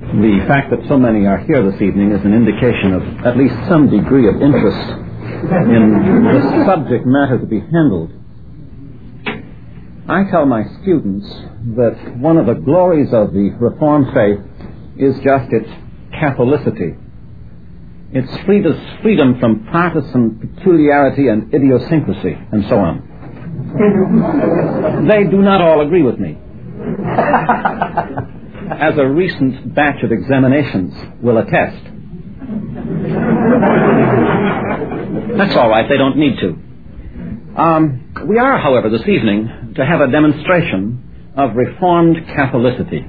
The fact that so many are here this evening is an indication of at least some degree of interest in the subject matter to be handled. I tell my students that one of the glories of the Reformed faith is just its Catholicity. Its freedom from partisan peculiarity and idiosyncrasy, and so on. They do not all agree with me. As a recent batch of examinations will attest. That's all right, they don't need to. We are, however, this evening to have a demonstration of Reformed Catholicity.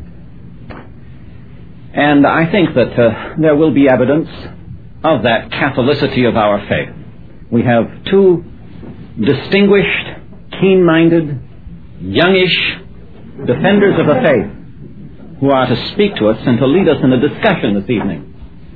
And I think that there will be evidence of that Catholicity of our faith. We have two distinguished, keen-minded, youngish defenders of the faith who are to speak to us and to lead us in a discussion this evening.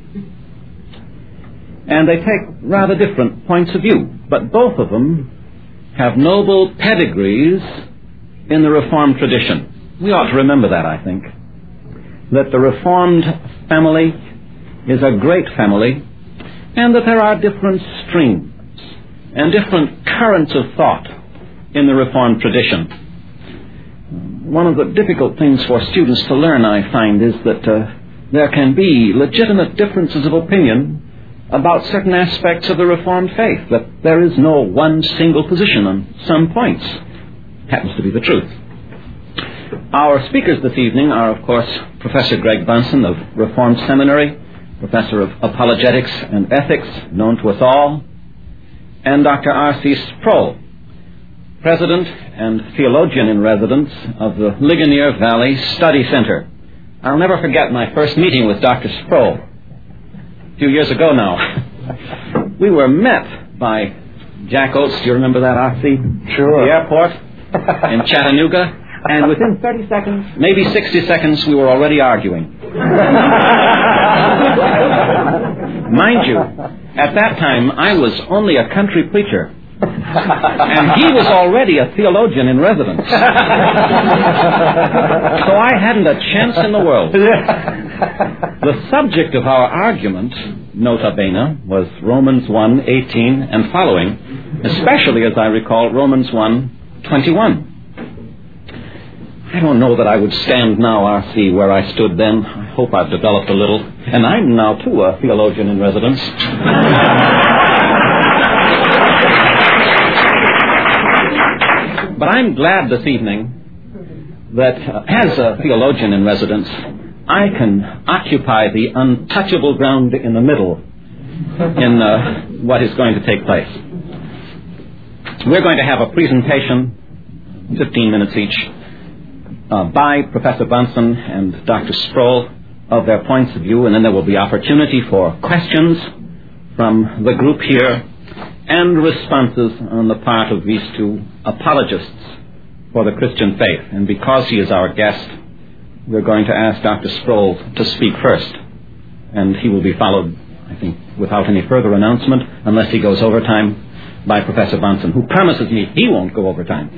And they take rather different points of view, but both of them have noble pedigrees in the Reformed tradition. We ought to remember that, I think, that the Reformed family is a great family, and that there are different streams and different currents of thought in the Reformed tradition. One of the difficult things for students to learn, I find, is that there can be legitimate differences of opinion about certain aspects of the Reformed faith, that there is no one single position on some points. Happens to be the truth. Our speakers this evening are, of course, Professor Greg Bunson of Reformed Seminary, Professor of Apologetics and Ethics, known to us all, and Dr. R.C. Sproul, President and Theologian in Residence of the Ligonier Valley Study Center. I'll never forget my first meeting with Dr. Sproul, a few years ago now. We were met by Jack Oates, do you remember that, R.C.? Sure. At the airport in Chattanooga, and within 30 seconds, maybe 60 seconds, we were already arguing. Mind you, at that time, I was only a country preacher, and he was already a theologian in residence. So I hadn't a chance in the world. The subject of our argument, nota bene, was Romans 1:18 and following, especially, as I recall, Romans 1:21. I don't know that I would stand now, R.C., where I stood then. I hope I've developed a little. And I'm now, too, a theologian in residence. But I'm glad this evening that as a theologian in residence, I can occupy the untouchable ground in the middle in what is going to take place. We're going to have a presentation, 15 minutes each, by Professor Bunson and Dr. Sproul of their points of view, and then there will be opportunity for questions from the group here and responses on the part of these two apologists for the Christian faith. And because he is our guest, we're going to ask Dr. Sproul to speak first, and he will be followed, I think, without any further announcement, unless he goes overtime, by Professor Bunson, who promises me he won't go overtime.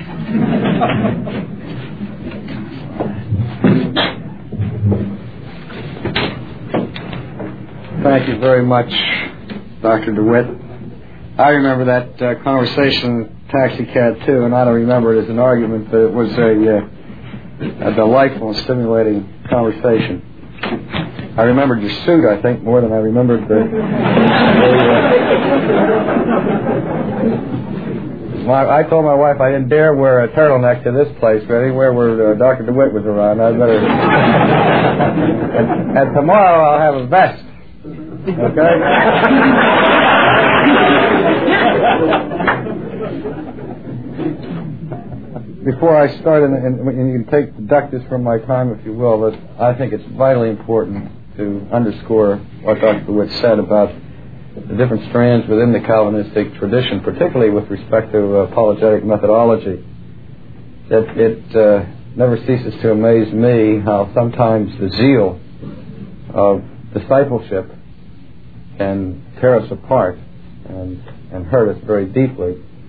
Thank you very much, Dr. DeWitt. I remember that conversation in the taxi cab, too, and I don't remember it as an argument, but it was a delightful and stimulating conversation. I remembered your suit, I think, more than I remembered I told my wife I didn't dare wear a turtleneck to this place, but anywhere where Dr. DeWitt was around, I'd better... and tomorrow I'll have a vest. Okay? Before I start, and you can deduct this from my time if you will, but I think it's vitally important to underscore what Dr. DeWitt said about the different strands within the Calvinistic tradition, particularly with respect to apologetic methodology. That it never ceases to amaze me how sometimes the zeal of discipleship can tear us apart and hurt us very deeply.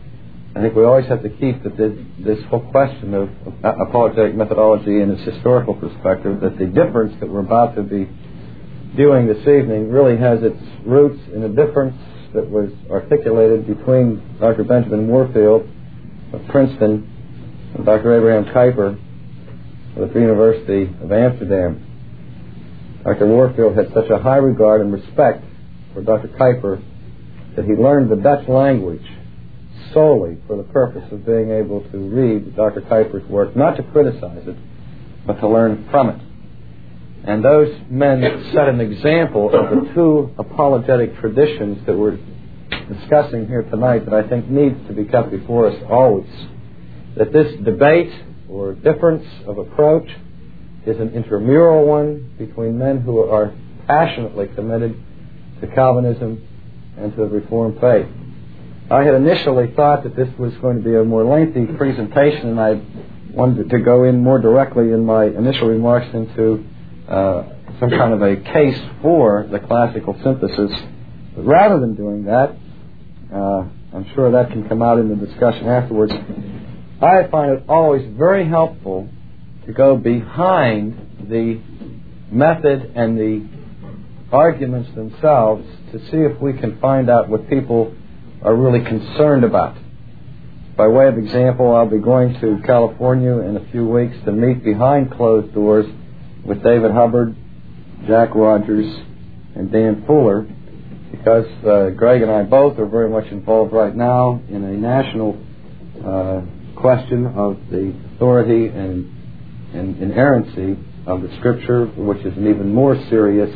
I think we always have to keep that this whole question of apologetic methodology in its historical perspective, that the difference that we're about to be viewing this evening really has its roots in a difference that was articulated between Dr. Benjamin Warfield of Princeton and Dr. Abraham Kuyper of the Free University of Amsterdam. Dr. Warfield had such a high regard and respect for Dr. Kuyper that he learned the Dutch language solely for the purpose of being able to read Dr. Kuyper's work, not to criticize it, but to learn from it. And those men set an example of the two apologetic traditions that we're discussing here tonight that I think needs to be kept before us always. That this debate or difference of approach is an intramural one between men who are passionately committed to Calvinism and to the Reformed faith. I had initially thought that this was going to be a more lengthy presentation, and I wanted to go in more directly in my initial remarks into some kind of a case for the classical synthesis. But rather than doing that, I'm sure that can come out in the discussion afterwards, I find it always very helpful to go behind the method and the arguments themselves to see if we can find out what people are really concerned about. By way of example, I'll be going to California in a few weeks to meet behind closed doors with David Hubbard, Jack Rogers, and Dan Fuller, because Greg and I both are very much involved right now in a national question of the authority and inerrancy of the Scripture, which is an even more serious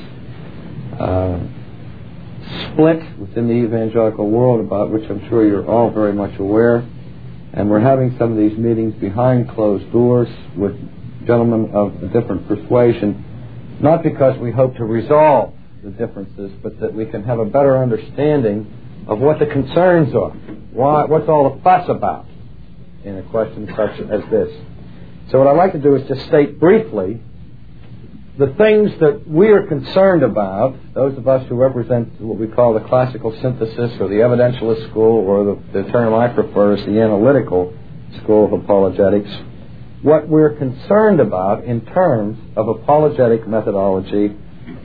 split within the evangelical world, about which I'm sure you're all very much aware. And we're having some of these meetings behind closed doors with gentlemen of a different persuasion, not because we hope to resolve the differences, but that we can have a better understanding of what the concerns are. What's all the fuss about in a question such as this? So what I'd like to do is just state briefly the things that we are concerned about, those of us who represent what we call the classical synthesis or the evidentialist school, or the term I prefer is the analytical school of apologetics, what we're concerned about in terms of apologetic methodology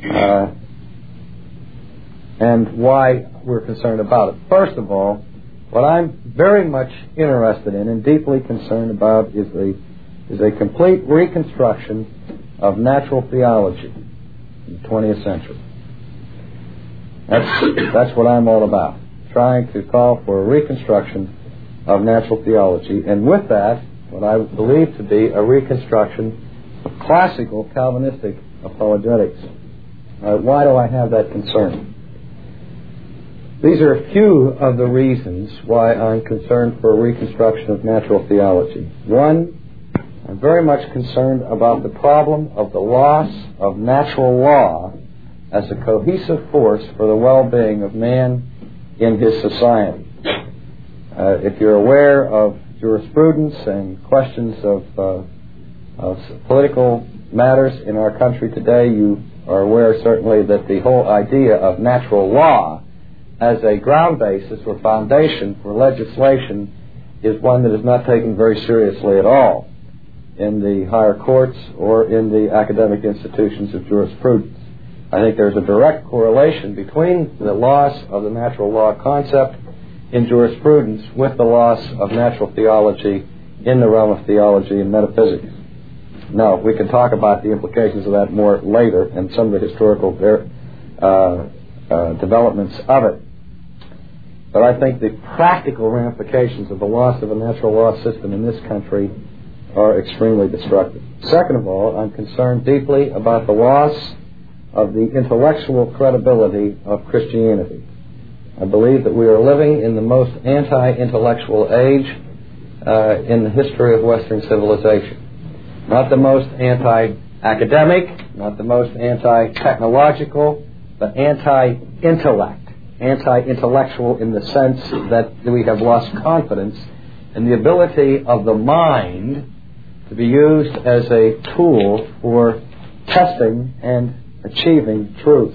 and why we're concerned about it. First of all, what I'm very much interested in and deeply concerned about is a complete reconstruction of natural theology in the 20th century. That's what I'm all about, trying to call for a reconstruction of natural theology, and with that, what I believe to be a reconstruction of classical Calvinistic apologetics. Why do I have that concern? These are a few of the reasons why I'm concerned for a reconstruction of natural theology. One, I'm very much concerned about the problem of the loss of natural law as a cohesive force for the well-being of man in his society. If you're aware of jurisprudence and questions of political matters in our country today, you are aware certainly that the whole idea of natural law as a ground basis or foundation for legislation is one that is not taken very seriously at all in the higher courts or in the academic institutions of jurisprudence. I think there's a direct correlation between the loss of the natural law concept in jurisprudence with the loss of natural theology in the realm of theology and metaphysics. Now, we can talk about the implications of that more later and some of the historical developments of it. But I think the practical ramifications of the loss of a natural law system in this country are extremely destructive. Second of all, I'm concerned deeply about the loss of the intellectual credibility of Christianity. I believe that we are living in the most anti-intellectual age in the history of Western civilization. Not the most anti-academic, not the most anti-technological, but anti-intellect. Anti-intellectual in the sense that we have lost confidence in the ability of the mind to be used as a tool for testing and achieving truth.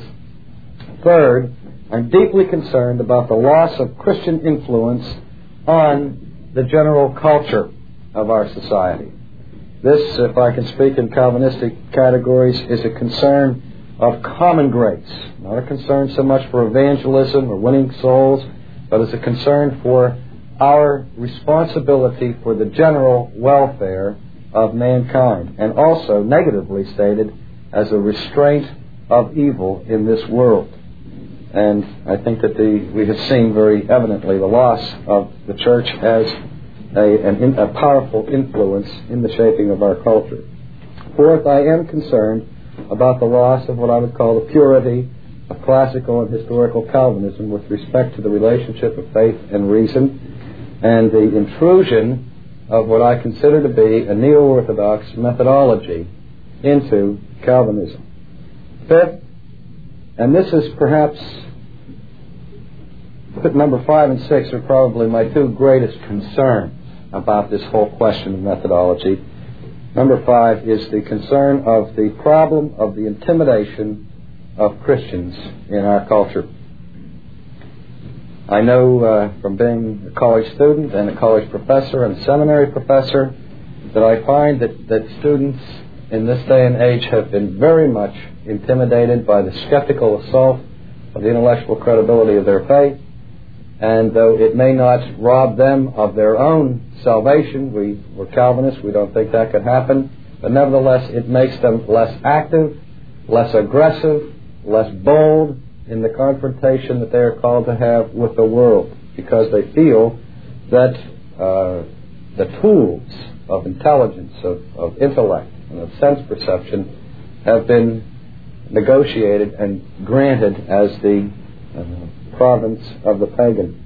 Third, I'm deeply concerned about the loss of Christian influence on the general culture of our society. This, if I can speak in Calvinistic categories, is a concern of common grace, not a concern so much for evangelism or winning souls, but as a concern for our responsibility for the general welfare of mankind, and also, negatively stated, as a restraint of evil in this world. And I think that we have seen very evidently the loss of the church as a powerful influence in the shaping of our culture. Fourth, I am concerned about the loss of what I would call the purity of classical and historical Calvinism with respect to the relationship of faith and reason, and the intrusion of what I consider to be a neo-orthodox methodology into Calvinism. Fifth, and this is perhaps, number 5 and 6 are probably my two greatest concerns about this whole question of methodology. Number 5 is the concern of the problem of the intimidation of Christians in our culture. I know from being a college student and a college professor and a seminary professor that I find that students in this day and age have been very much intimidated by the skeptical assault of the intellectual credibility of their faith. And though it may not rob them of their own salvation, we're Calvinists, we don't think that could happen, but nevertheless it makes them less active, less aggressive, less bold in the confrontation that they are called to have with the world, because they feel that the tools of intelligence, of intellect, and of sense perception have been negotiated and granted as the province of the pagan.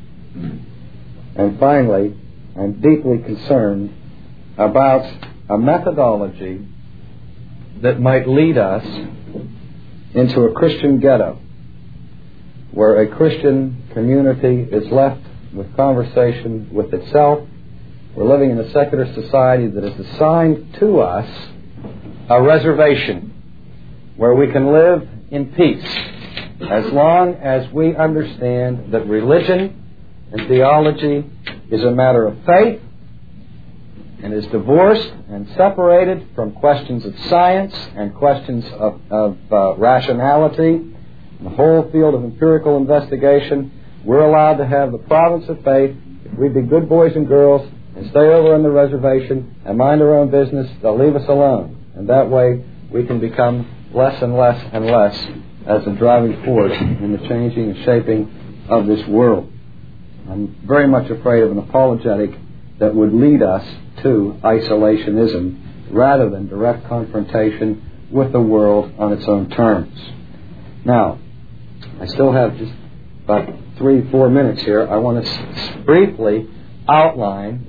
And finally, I'm deeply concerned about a methodology that might lead us into a Christian ghetto, where a Christian community is left with conversation with itself. We're living in a secular society that has assigned to us a reservation where we can live in peace as long as we understand that religion and theology is a matter of faith and is divorced and separated from questions of science and questions of rationality, the whole field of empirical investigation. We're allowed to have the province of faith. If we be good boys and girls and stay over on the reservation and mind our own business, they'll leave us alone. And that way we can become less and less and less as a driving force in the changing and shaping of this world. I'm very much afraid of an apologetic that would lead us to isolationism rather than direct confrontation with the world on its own terms. Now, I still have just about 3-4 minutes here. I want to briefly outline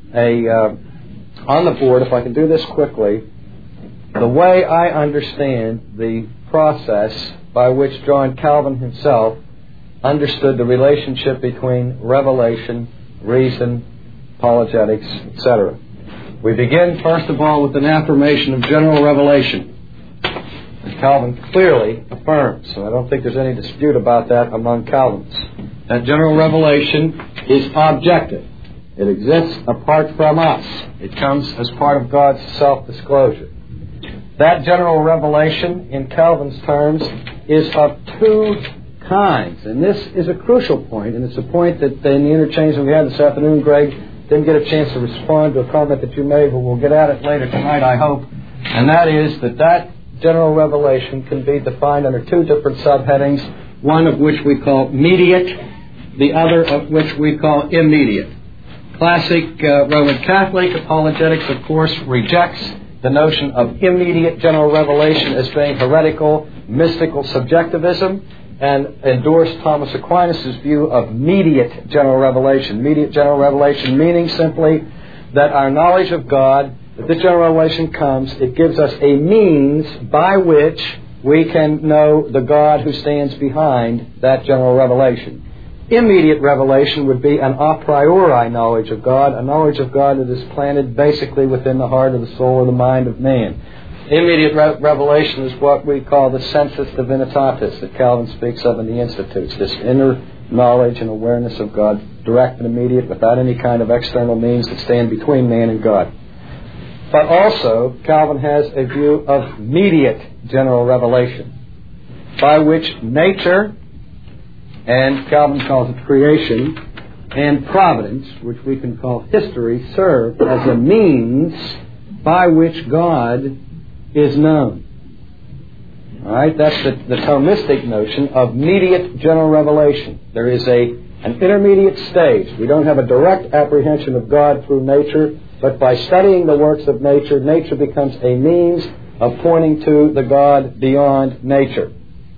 on the board, if I can do this quickly, the way I understand the process by which John Calvin himself understood the relationship between revelation, reason, apologetics, etc. We begin, first of all, with an affirmation of general revelation, as Calvin clearly affirms. So I don't think there's any dispute about that among Calvinists. That general revelation is objective. It exists apart from us. It comes as part of God's self-disclosure. That general revelation, in Calvin's terms, is of two kinds. And this is a crucial point, and it's a point that in the interchange that we had this afternoon, Greg didn't get a chance to respond to a comment that you made, but we'll get at it later tonight, I hope. And that is that general revelation can be defined under two different subheadings, one of which we call mediate, the other of which we call immediate. Classic Roman Catholic apologetics, of course, rejects the notion of immediate general revelation as being heretical, mystical subjectivism, and endorsed Thomas Aquinas' view of mediate general revelation. Mediate general revelation meaning simply that our knowledge of God, that this general revelation comes, it gives us a means by which we can know the God who stands behind that general revelation. Immediate revelation would be an a priori knowledge of God, a knowledge of God that is planted basically within the heart of the soul or the mind of man. Immediate revelation is what we call the sensus divinitatis that Calvin speaks of in the Institutes, this inner knowledge and awareness of God, direct and immediate, without any kind of external means that stand between man and God. But also, Calvin has a view of mediate general revelation, by which nature, and Calvin calls it creation, and providence, which we can call history, serve as a means by which God is known. All right, that's the Thomistic notion of mediate general revelation. There is an intermediate stage. We don't have a direct apprehension of God through nature, but by studying the works of nature, nature becomes a means of pointing to the God beyond nature.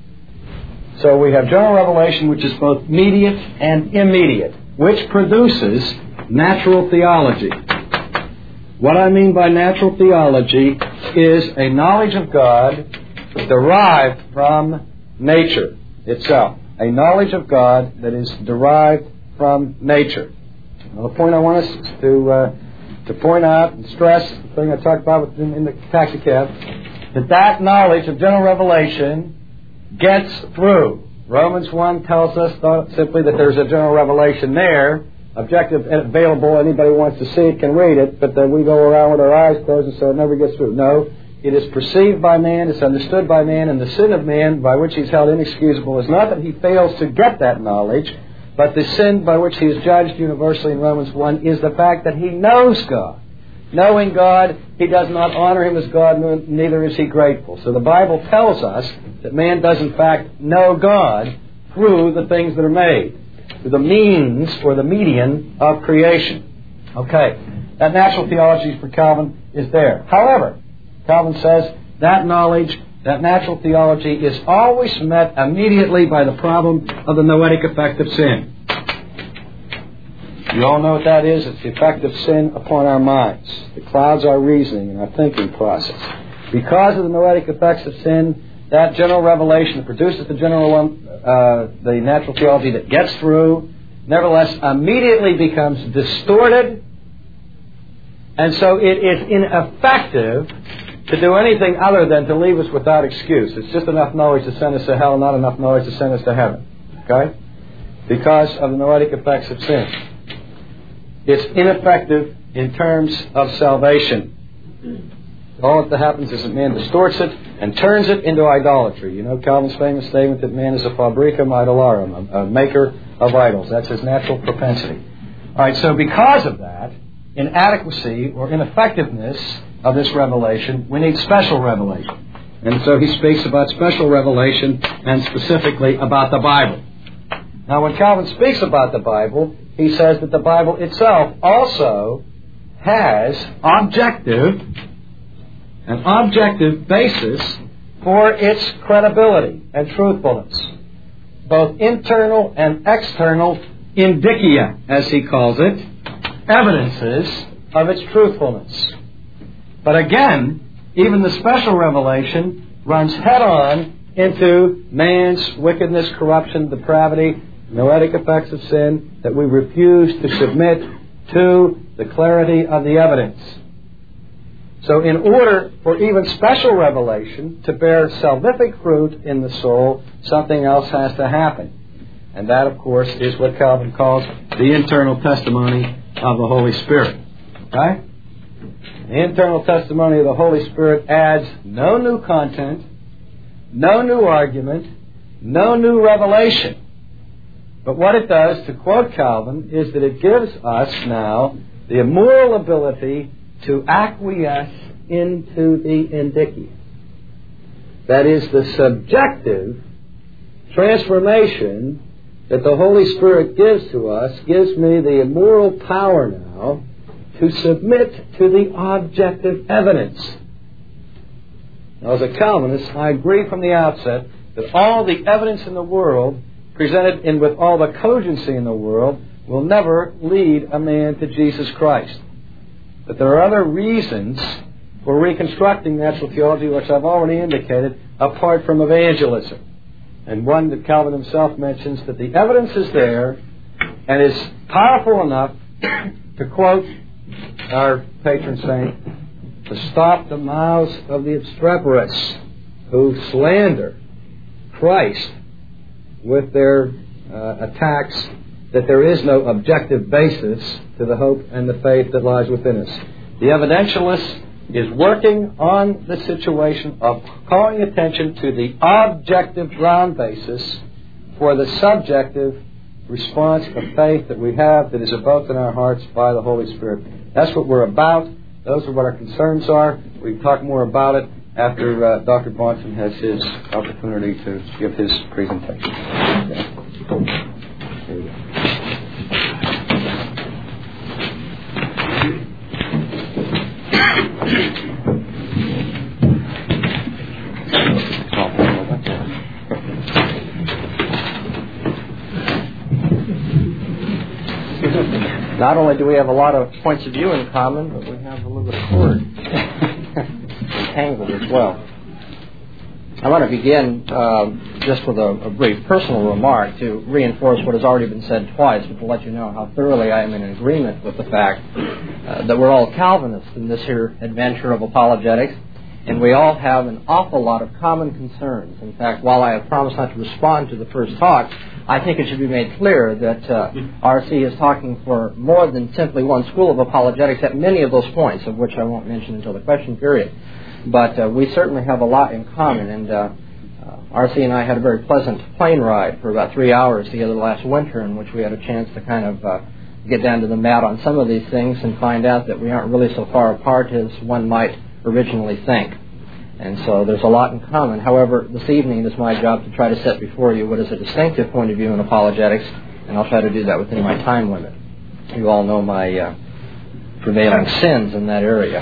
So we have general revelation, which is both mediate and immediate, which produces natural theology. What I mean by natural theology is a knowledge of God derived from nature itself. A knowledge of God that is derived from nature. Now, the point I want us to point out and stress, the thing I talked about in the taxicab, that knowledge of general revelation gets through. Romans 1 tells us not simply that there's a general revelation there, objective and available, anybody who wants to see it can read it, but then we go around with our eyes closed and so it never gets through. No, it is perceived by man, it's understood by man, and the sin of man by which he's held inexcusable is not that he fails to get that knowledge, but the sin by which he is judged universally in Romans 1 is the fact that he knows God. Knowing God, he does not honor him as God, neither is he grateful. So the Bible tells us that man does in fact know God through the things that are made, through the means or the median of creation. Okay, that natural theology for Calvin is there. However, Calvin says that knowledge, that natural theology is always met immediately by the problem of the noetic effect of sin. You all know what that is. It's the effect of sin upon our minds. It clouds our reasoning and our thinking process. Because of the noetic effects of sin, that general revelation that produces the natural theology that gets through, nevertheless immediately becomes distorted, and so it is ineffective to do anything other than to leave us without excuse. It's just enough knowledge to send us to hell, not enough knowledge to send us to heaven. Okay? Because of the noetic effects of sin. It's ineffective in terms of salvation. All that happens is that man distorts it and turns it into idolatry. You know Calvin's famous statement that man is a fabricum idolarum, a maker of idols. That's his natural propensity. All right, so because of that, inadequacy or ineffectiveness of this revelation, we need special revelation. And so he speaks about special revelation and specifically about the Bible. Now, when Calvin speaks about the Bible, he says that the Bible itself also has an objective basis for its credibility and truthfulness. Both internal and external indicia, as he calls it, evidences of its truthfulness. But again, even the special revelation runs head-on into man's wickedness, corruption, depravity, noetic effects of sin, that we refuse to submit to the clarity of the evidence. So in order for even special revelation to bear salvific fruit in the soul, something else has to happen. And that, of course, is what Calvin calls the internal testimony of the Holy Spirit. Right? The internal testimony of the Holy Spirit adds no new content, no new argument, no new revelation. But what it does, to quote Calvin, is that it gives us now the moral ability to acquiesce into the indicia. That is, the subjective transformation that the Holy Spirit gives to us gives me the moral power now to submit to the objective evidence. Now, as a Calvinist, I agree from the outset that all the evidence in the world, presented in with all the cogency in the world, will never lead a man to Jesus Christ. But there are other reasons for reconstructing natural theology, which I've already indicated, apart from evangelism. And one that Calvin himself mentions, that the evidence is there and is powerful enough, to quote our patron saint, to stop the mouths of the obstreperous who slander Christ with their attacks that there is no objective basis to the hope and the faith that lies within us. The evidentialist is working on the situation of calling attention to the objective ground basis for the subjective response of faith that we have that is evoked in our hearts by the Holy Spirit. That's what we're about. Those are what our concerns are. We can talk more about it after Dr. Baunson has his opportunity to give his presentation. Okay. Here we go. Not only do we have a lot of points of view in common, but we have a little bit of cord entangled as well. I want to begin just with a brief personal remark to reinforce what has already been said twice, but to let you know how thoroughly I am in agreement with the fact that we're all Calvinists in this here adventure of apologetics, and we all have an awful lot of common concerns. In fact, while I have promised not to respond to the first talk, I think it should be made clear that R.C. is talking for more than simply one school of apologetics at many of those points, of which I won't mention until the question period. But we certainly have a lot in common, and R.C. and I had a very pleasant plane ride for about 3 hours together last winter, in which we had a chance to kind of get down to the mat on some of these things and find out that we aren't really so far apart as one might originally think. And so there's a lot in common. However, this evening it is my job to try to set before you what is a distinctive point of view in apologetics, and I'll try to do that within my time limit. You all know my prevailing sins in that area.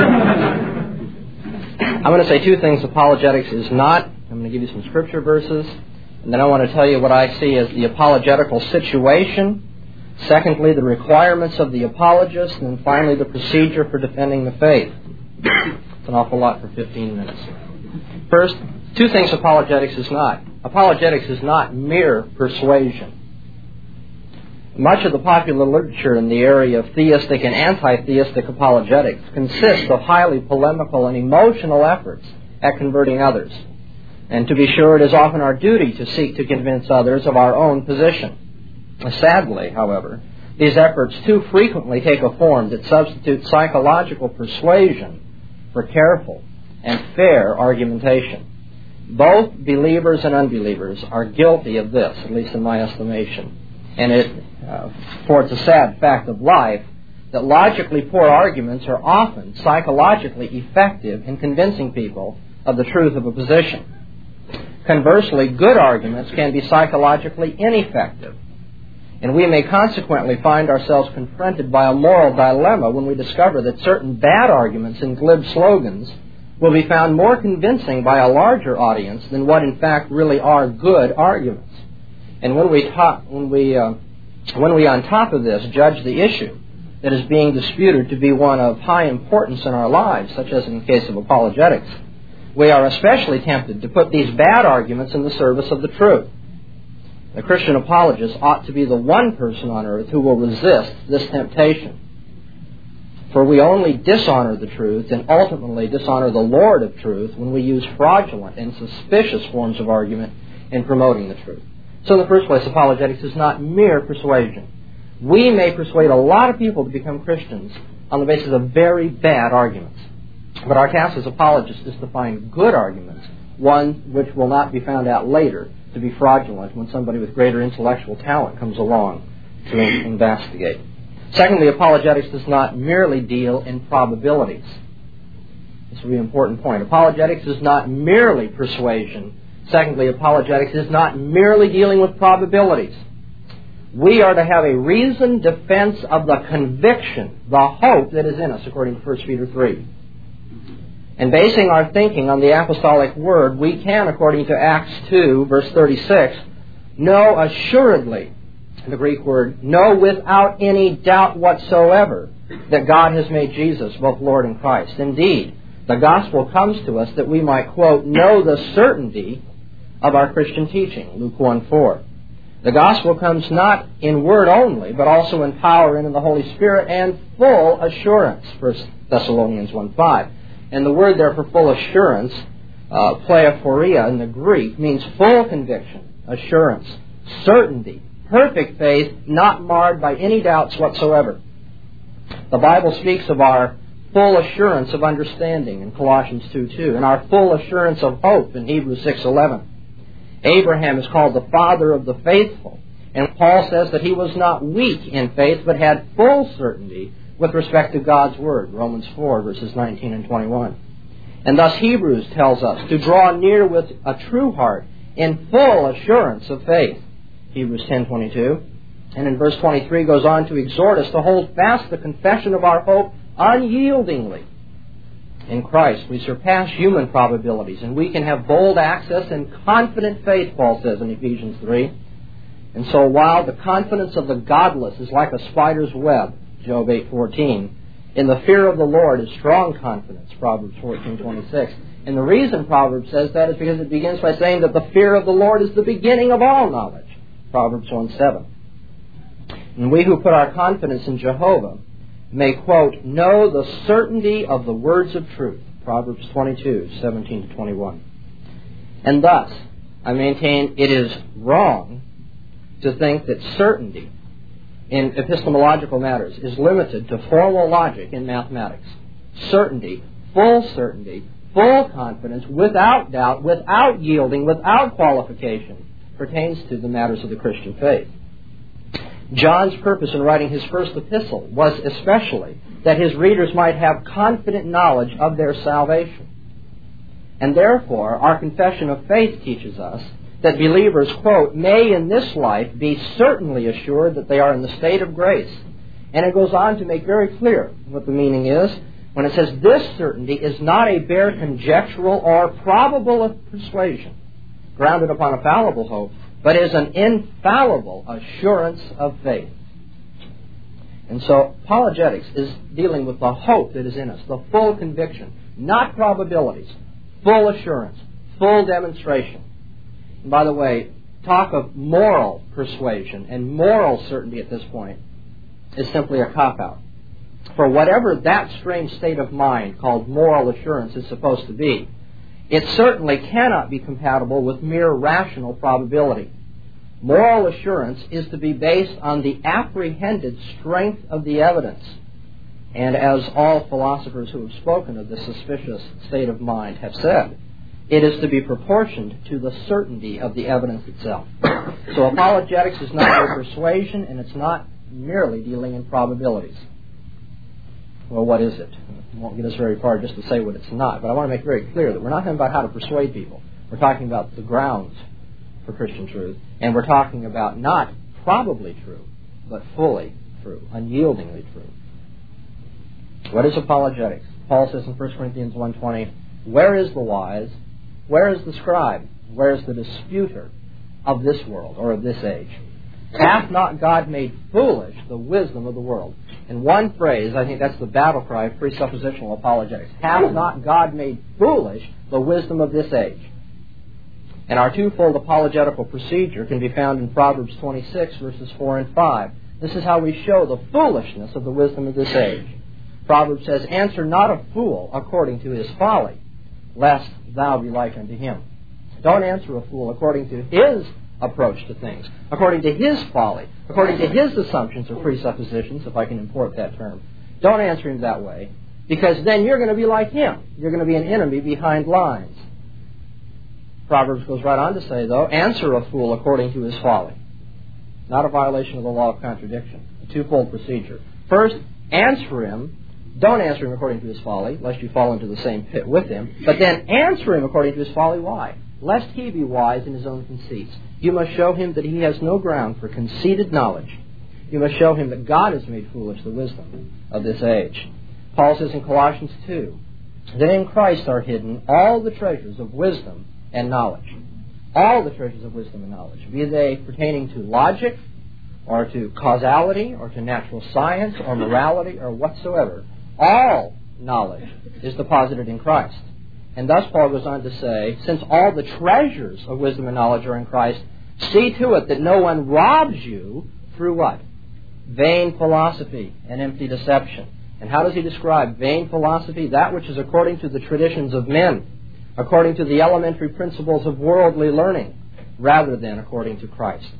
I'm going to say two things apologetics is not. I'm going to give you some scripture verses, and then I want to tell you what I see as the apologetical situation. Secondly, the requirements of the apologist, and then finally the procedure for defending the faith. It's an awful lot for 15 minutes. First, two things apologetics is not. Apologetics is not mere persuasion. Much of the popular literature in the area of theistic and anti-theistic apologetics consists of highly polemical and emotional efforts at converting others. And to be sure, it is often our duty to seek to convince others of our own position. Sadly, however, these efforts too frequently take a form that substitutes psychological persuasion for careful and fair argumentation. Both believers and unbelievers are guilty of this, at least in my estimation. And for it's a sad fact of life that logically poor arguments are often psychologically effective in convincing people of the truth of a position. Conversely, good arguments can be psychologically ineffective. And we may consequently find ourselves confronted by a moral dilemma when we discover that certain bad arguments and glib slogans will be found more convincing by a larger audience than what in fact really are good arguments. And when we on top of this judge the issue that is being disputed to be one of high importance in our lives, such as in the case of apologetics, we are especially tempted to put these bad arguments in the service of the truth. The Christian apologist ought to be the one person on earth who will resist this temptation. For we only dishonor the truth and ultimately dishonor the Lord of truth when we use fraudulent and suspicious forms of argument in promoting the truth. So in the first place, apologetics is not mere persuasion. We may persuade a lot of people to become Christians on the basis of very bad arguments. But our task as apologists is to find good arguments, one which will not be found out later to be fraudulent when somebody with greater intellectual talent comes along to investigate. Secondly, apologetics does not merely deal in probabilities. This will be an important point. Apologetics is not merely persuasion. Secondly, apologetics is not merely dealing with probabilities. We are to have a reasoned defense of the conviction, the hope that is in us, according to 1 Peter 3. And basing our thinking on the apostolic word, we can, according to Acts 2, verse 36, know assuredly, the Greek word, know without any doubt whatsoever, that God has made Jesus both Lord and Christ. Indeed, the gospel comes to us that we might, quote, know the certainty of our Christian teaching, Luke 1:4. The gospel comes not in word only, but also in power and in the Holy Spirit and full assurance, 1 Thessalonians 1:5. And the word there for full assurance, pleiaphoria in the Greek, means full conviction, assurance, certainty, perfect faith, not marred by any doubts whatsoever. The Bible speaks of our full assurance of understanding in Colossians 2:2, and our full assurance of hope in Hebrews 6:11. Abraham is called the father of the faithful, and Paul says that he was not weak in faith, but had full certainty with respect to God's Word, Romans 4, verses 19 and 21. And thus Hebrews tells us to draw near with a true heart in full assurance of faith, Hebrews 10:22. And in verse 23 goes on to exhort us to hold fast the confession of our hope unyieldingly. In Christ, we surpass human probabilities, and we can have bold access and confident faith, Paul says in Ephesians 3. And so while the confidence of the godless is like a spider's web, Job 8:14, in the fear of the Lord is strong confidence, Proverbs 14:26. And the reason Proverbs says that is because it begins by saying that the fear of the Lord is the beginning of all knowledge, Proverbs 1:7. And we who put our confidence in Jehovah may, quote, know the certainty of the words of truth, Proverbs 22:17 to 21. And thus, I maintain it is wrong to think that certainty in epistemological matters is limited to formal logic in mathematics. Certainty, full confidence, without doubt, without yielding, without qualification, pertains to the matters of the Christian faith. John's purpose in writing his first epistle was especially that his readers might have confident knowledge of their salvation. And therefore, our confession of faith teaches us that believers, quote, may in this life be certainly assured that they are in the state of grace. And it goes on to make very clear what the meaning is when it says this certainty is not a bare conjectural or probable persuasion grounded upon a fallible hope, but is an infallible assurance of faith. And so apologetics is dealing with the hope that is in us, the full conviction, not probabilities, full assurance, full demonstration. And by the way, talk of moral persuasion and moral certainty at this point is simply a cop-out. For whatever that strange state of mind called moral assurance is supposed to be, it certainly cannot be compatible with mere rational probability. Moral assurance is to be based on the apprehended strength of the evidence. And as all philosophers who have spoken of this suspicious state of mind have said, it is to be proportioned to the certainty of the evidence itself. So apologetics is not mere persuasion, and it's not merely dealing in probabilities. Well, what is it? It won't get us very far just to say what it's not, but I want to make very clear that we're not talking about how to persuade people. We're talking about the grounds for Christian truth, and we're talking about not probably true, but fully true, unyieldingly true. What is apologetics? Paul says in 1 Corinthians 1:20, where is the wise? Where is the scribe? Where is the disputer of this world or of this age? Hath not God made foolish the wisdom of the world? In one phrase, I think that's the battle cry of presuppositional apologetics. Hath not God made foolish the wisdom of this age? And our twofold apologetical procedure can be found in Proverbs 26, verses 4 and 5. This is how we show the foolishness of the wisdom of this age. Proverbs says, answer not a fool according to his folly, lest thou be like unto him. Don't answer a fool according to his approach to things, according to his folly, according to his assumptions or presuppositions, if I can import that term. Don't answer him that way, because then you're going to be like him. You're going to be an enemy behind lines. Proverbs goes right on to say, though, answer a fool according to his folly. Not a violation of the law of contradiction. A twofold procedure. First, answer him. Don't answer him according to his folly, lest you fall into the same pit with him. But then answer him according to his folly. Why? Lest he be wise in his own conceits. You must show him that he has no ground for conceited knowledge. You must show him that God has made foolish the wisdom of this age. Paul says in Colossians 2, that in Christ are hidden all the treasures of wisdom and knowledge. All the treasures of wisdom and knowledge, be they pertaining to logic, or to causality, or to natural science, or morality, or whatsoever. All knowledge is deposited in Christ. And thus Paul goes on to say, since all the treasures of wisdom and knowledge are in Christ, see to it that no one robs you through what? Vain philosophy and empty deception. And how does he describe vain philosophy? That which is according to the traditions of men, according to the elementary principles of worldly learning, rather than according to Christ.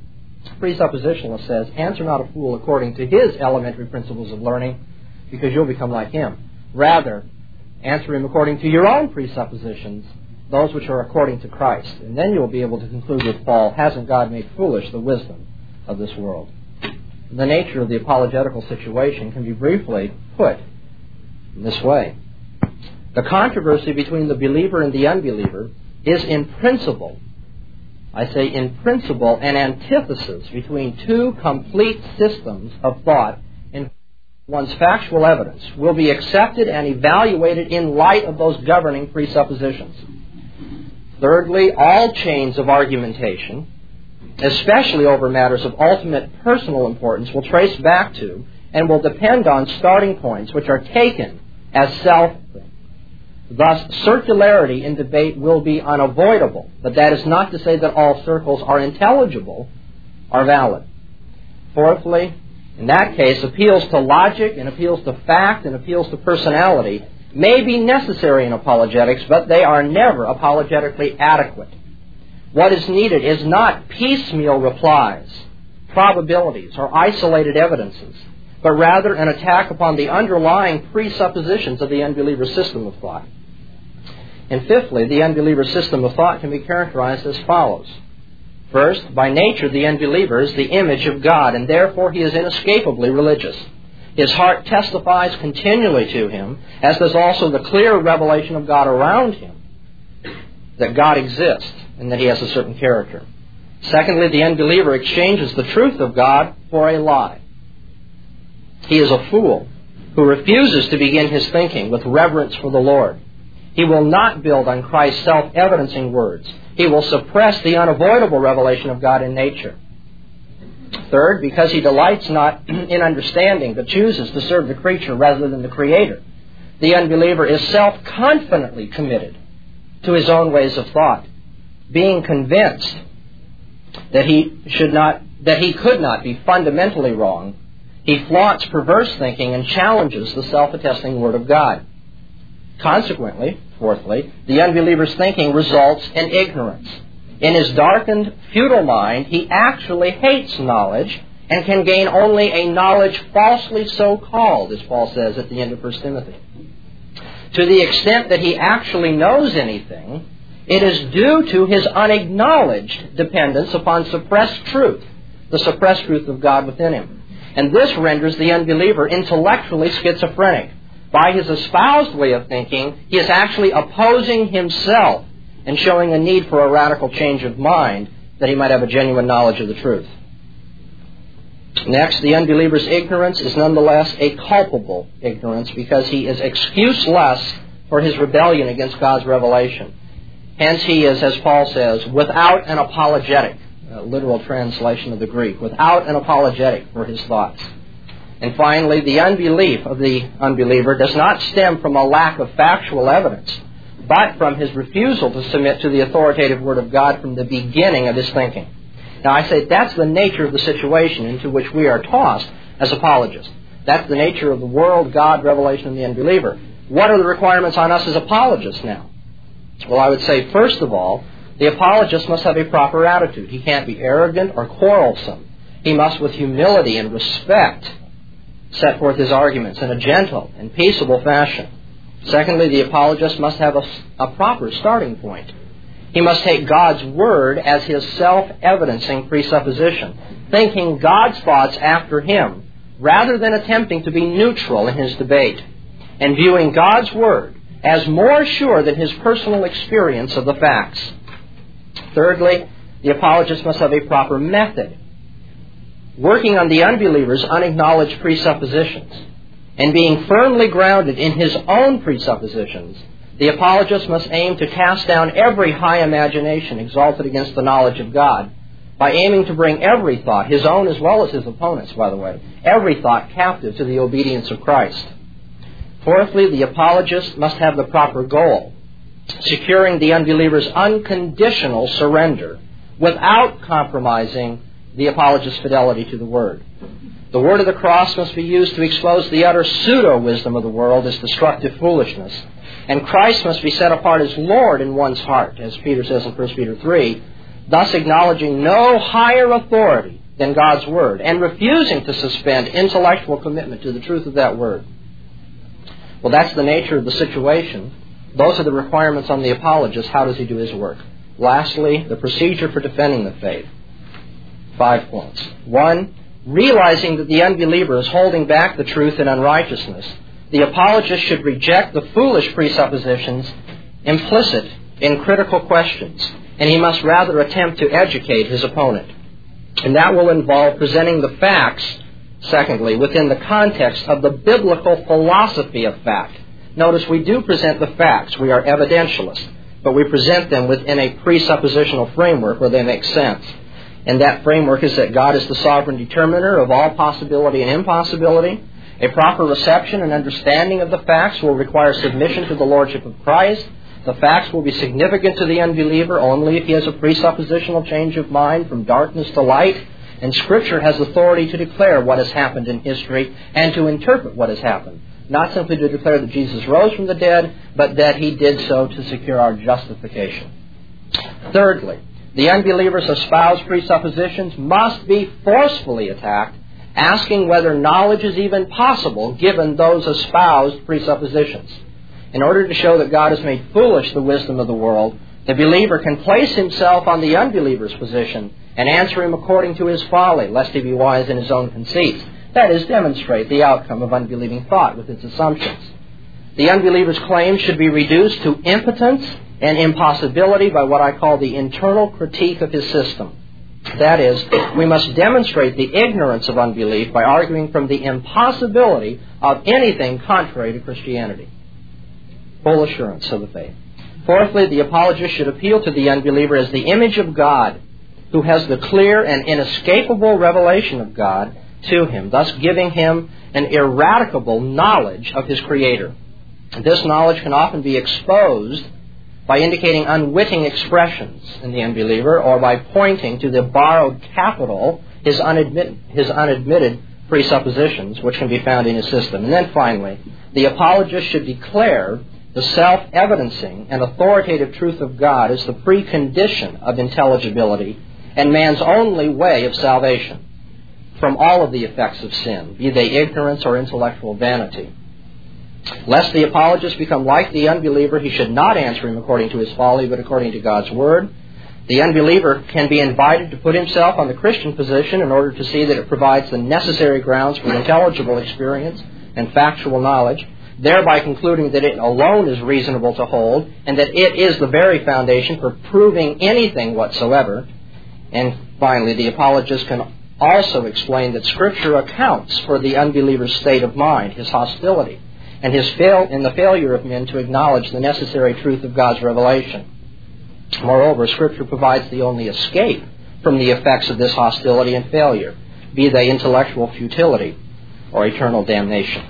presuppositionalist says, answer not a fool according to his elementary principles of learning, because you'll become like him. Rather, answer him according to your own presuppositions, those which are according to Christ. And then you'll be able to conclude with Paul, hasn't God made foolish the wisdom of this world? The nature of the apologetical situation can be briefly put in this way. The controversy between the believer and the unbeliever is in principle, I say in principle, an antithesis between two complete systems of thought in one's factual evidence will be accepted and evaluated in light of those governing presuppositions. Thirdly, all chains of argumentation, especially over matters of ultimate personal importance, will trace back to and will depend on starting points which are taken as self. Thus, circularity in debate will be unavoidable, but that is not to say that all circles are intelligible or valid. Fourthly, in that case, appeals to logic and appeals to fact and appeals to personality may be necessary in apologetics, but they are never apologetically adequate. What is needed is not piecemeal replies, probabilities, or isolated evidences, but rather an attack upon the underlying presuppositions of the unbeliever's system of thought. And fifthly, the unbeliever's system of thought can be characterized as follows. First, by nature, the unbeliever is the image of God, and therefore he is inescapably religious. His heart testifies continually to him, as does also the clear revelation of God around him, that God exists and that he has a certain character. Secondly, the unbeliever exchanges the truth of God for a lie. He is a fool who refuses to begin his thinking with reverence for the Lord. He will not build on Christ's self-evidencing words. He will suppress the unavoidable revelation of God in nature. Third, because he delights not in understanding, but chooses to serve the creature rather than the Creator, the unbeliever is self-confidently committed to his own ways of thought, being convinced that he could not be fundamentally wrong. He flaunts perverse thinking and challenges the self-attesting Word of God. Consequently, fourthly, the unbeliever's thinking results in ignorance. In his darkened, futile mind, he actually hates knowledge and can gain only a knowledge falsely so called, as Paul says at the end of 1 Timothy. To the extent that he actually knows anything, it is due to his unacknowledged dependence upon suppressed truth, the suppressed truth of God within him. And this renders the unbeliever intellectually schizophrenic. By his espoused way of thinking, he is actually opposing himself and showing a need for a radical change of mind that he might have a genuine knowledge of the truth. Next, the unbeliever's ignorance is nonetheless a culpable ignorance because he is excuseless for his rebellion against God's revelation. Hence he is, as Paul says, without an apologetic, a literal translation of the Greek, without an apologetic for his thoughts. And finally, the unbelief of the unbeliever does not stem from a lack of factual evidence, but from his refusal to submit to the authoritative Word of God from the beginning of his thinking. Now, I say that's the nature of the situation into which we are tossed as apologists. That's the nature of the world, God, revelation, and the unbeliever. What are the requirements on us as apologists now? Well, I would say, first of all, the apologist must have a proper attitude. He can't be arrogant or quarrelsome. He must, with humility and respect, set forth his arguments in a gentle and peaceable fashion. Secondly, the apologist must have a proper starting point. He must take God's Word as his self-evidencing presupposition, thinking God's thoughts after him, rather than attempting to be neutral in his debate, and viewing God's Word as more sure than his personal experience of the facts. Thirdly, the apologist must have a proper method, working on the unbeliever's unacknowledged presuppositions, and being firmly grounded in his own presuppositions. The apologist must aim to cast down every high imagination exalted against the knowledge of God by aiming to bring every thought, his own as well as his opponent's, by the way, every thought captive to the obedience of Christ. Fourthly, the apologist must have the proper goal, securing the unbeliever's unconditional surrender without compromising the apologist's fidelity to the Word. The word of the cross must be used to expose the utter pseudo-wisdom of the world as destructive foolishness. And Christ must be set apart as Lord in one's heart, as Peter says in 1 Peter 3, thus acknowledging no higher authority than God's Word, and refusing to suspend intellectual commitment to the truth of that Word. Well, that's the nature of the situation. Those are the requirements on the apologist. How does he do his work? Lastly, the procedure for defending the faith. 5 points. 1, realizing that the unbeliever is holding back the truth in unrighteousness, the apologist should reject the foolish presuppositions implicit in critical questions, and he must rather attempt to educate his opponent. And that will involve presenting the facts, secondly, within the context of the biblical philosophy of fact. Notice we do present the facts. We are evidentialists, but we present them within a presuppositional framework where they make sense. And that framework is that God is the sovereign determiner of all possibility and impossibility. A proper reception and understanding of the facts will require submission to the Lordship of Christ. The facts will be significant to the unbeliever only if he has a presuppositional change of mind from darkness to light. And Scripture has authority to declare what has happened in history and to interpret what has happened. Not simply to declare that Jesus rose from the dead, but that he did so to secure our justification. Thirdly, the unbeliever's espoused presuppositions must be forcefully attacked, asking whether knowledge is even possible given those espoused presuppositions. In order to show that God has made foolish the wisdom of the world, the believer can place himself on the unbeliever's position and answer him according to his folly, lest he be wise in his own conceits. That is, demonstrate the outcome of unbelieving thought with its assumptions. The unbeliever's claims should be reduced to impotence and impossibility by what I call the internal critique of his system. That is, we must demonstrate the ignorance of unbelief by arguing from the impossibility of anything contrary to Christianity. Full assurance of the faith. Fourthly, the apologist should appeal to the unbeliever as the image of God, who has the clear and inescapable revelation of God to him, thus giving him an ineradicable knowledge of his Creator. This knowledge can often be exposed by indicating unwitting expressions in the unbeliever or by pointing to the borrowed capital, his unadmitted presuppositions, which can be found in his system. And then finally, the apologist should declare the self-evidencing and authoritative truth of God is the precondition of intelligibility and man's only way of salvation from all of the effects of sin, be they ignorance or intellectual vanity. Lest the apologist become like the unbeliever, he should not answer him according to his folly, but according to God's Word. The unbeliever can be invited to put himself on the Christian position in order to see that it provides the necessary grounds for intelligible experience and factual knowledge, thereby concluding that it alone is reasonable to hold, and that it is the very foundation for proving anything whatsoever. And finally, the apologist can also explain that Scripture accounts for the unbeliever's state of mind, his hostility, and the failure of men to acknowledge the necessary truth of God's revelation. Moreover, Scripture provides the only escape from the effects of this hostility and failure, be they intellectual futility or eternal damnation.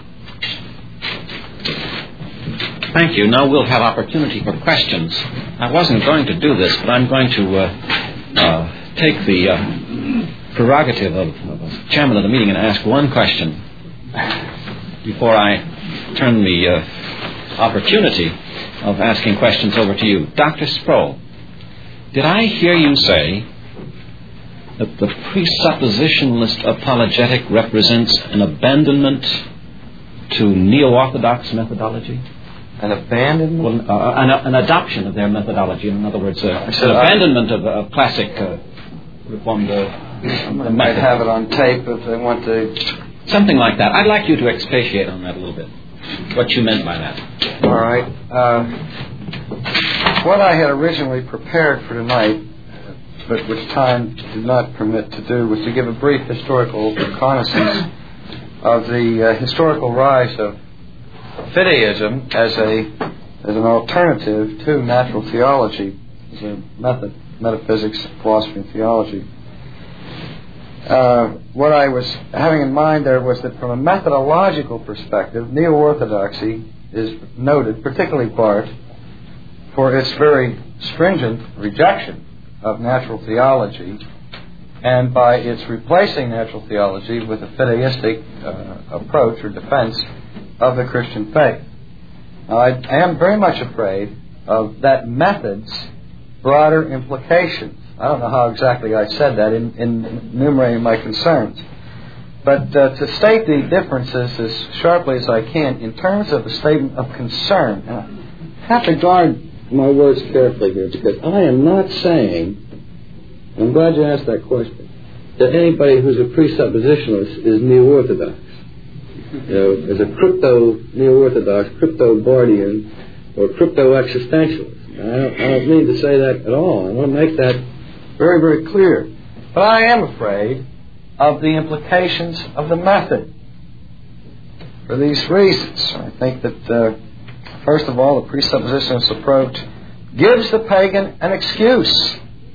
Thank you. Now we'll have opportunity for questions. I wasn't going to do this, but I'm going to take the prerogative of chairman of the meeting and ask one question before I turn the opportunity of asking questions over to you. Dr. Sproul, did I hear you say that the presuppositionalist apologetic represents an abandonment to neo-orthodox methodology? An abandonment? Well, an adoption of their methodology. In other words, an abandonment of classic Reformed I might have it on tape if they want to. Something like that. I'd like you to expatiate on that a little bit, what you meant by that. All right. What I had originally prepared for tonight, but which time did not permit to do, was to give a brief historical reconnaissance of the historical rise of fideism as an alternative to natural theology, as a method, metaphysics, philosophy, and theology. What I was having in mind there was that from a methodological perspective, neo-orthodoxy is noted, particularly Barth, for its very stringent rejection of natural theology, and by its replacing natural theology with a fideistic approach or defense of the Christian faith. Now, I am very much afraid of that method's broader implications I don't know how exactly I said that in enumerating my concerns. But to state the differences as sharply as I can in terms of the statement of concern, I have to guard my words carefully here, because I am not saying, and I'm glad you asked that question, that anybody who's a presuppositionalist is neo-orthodox. As a crypto-neo-orthodox, crypto-Bardian, or crypto-existentialist. I don't mean to say that at all. I want to make that very, very clear. But I am afraid of the implications of the method for these reasons. I think that, first of all, the presuppositionalist approach gives the pagan an excuse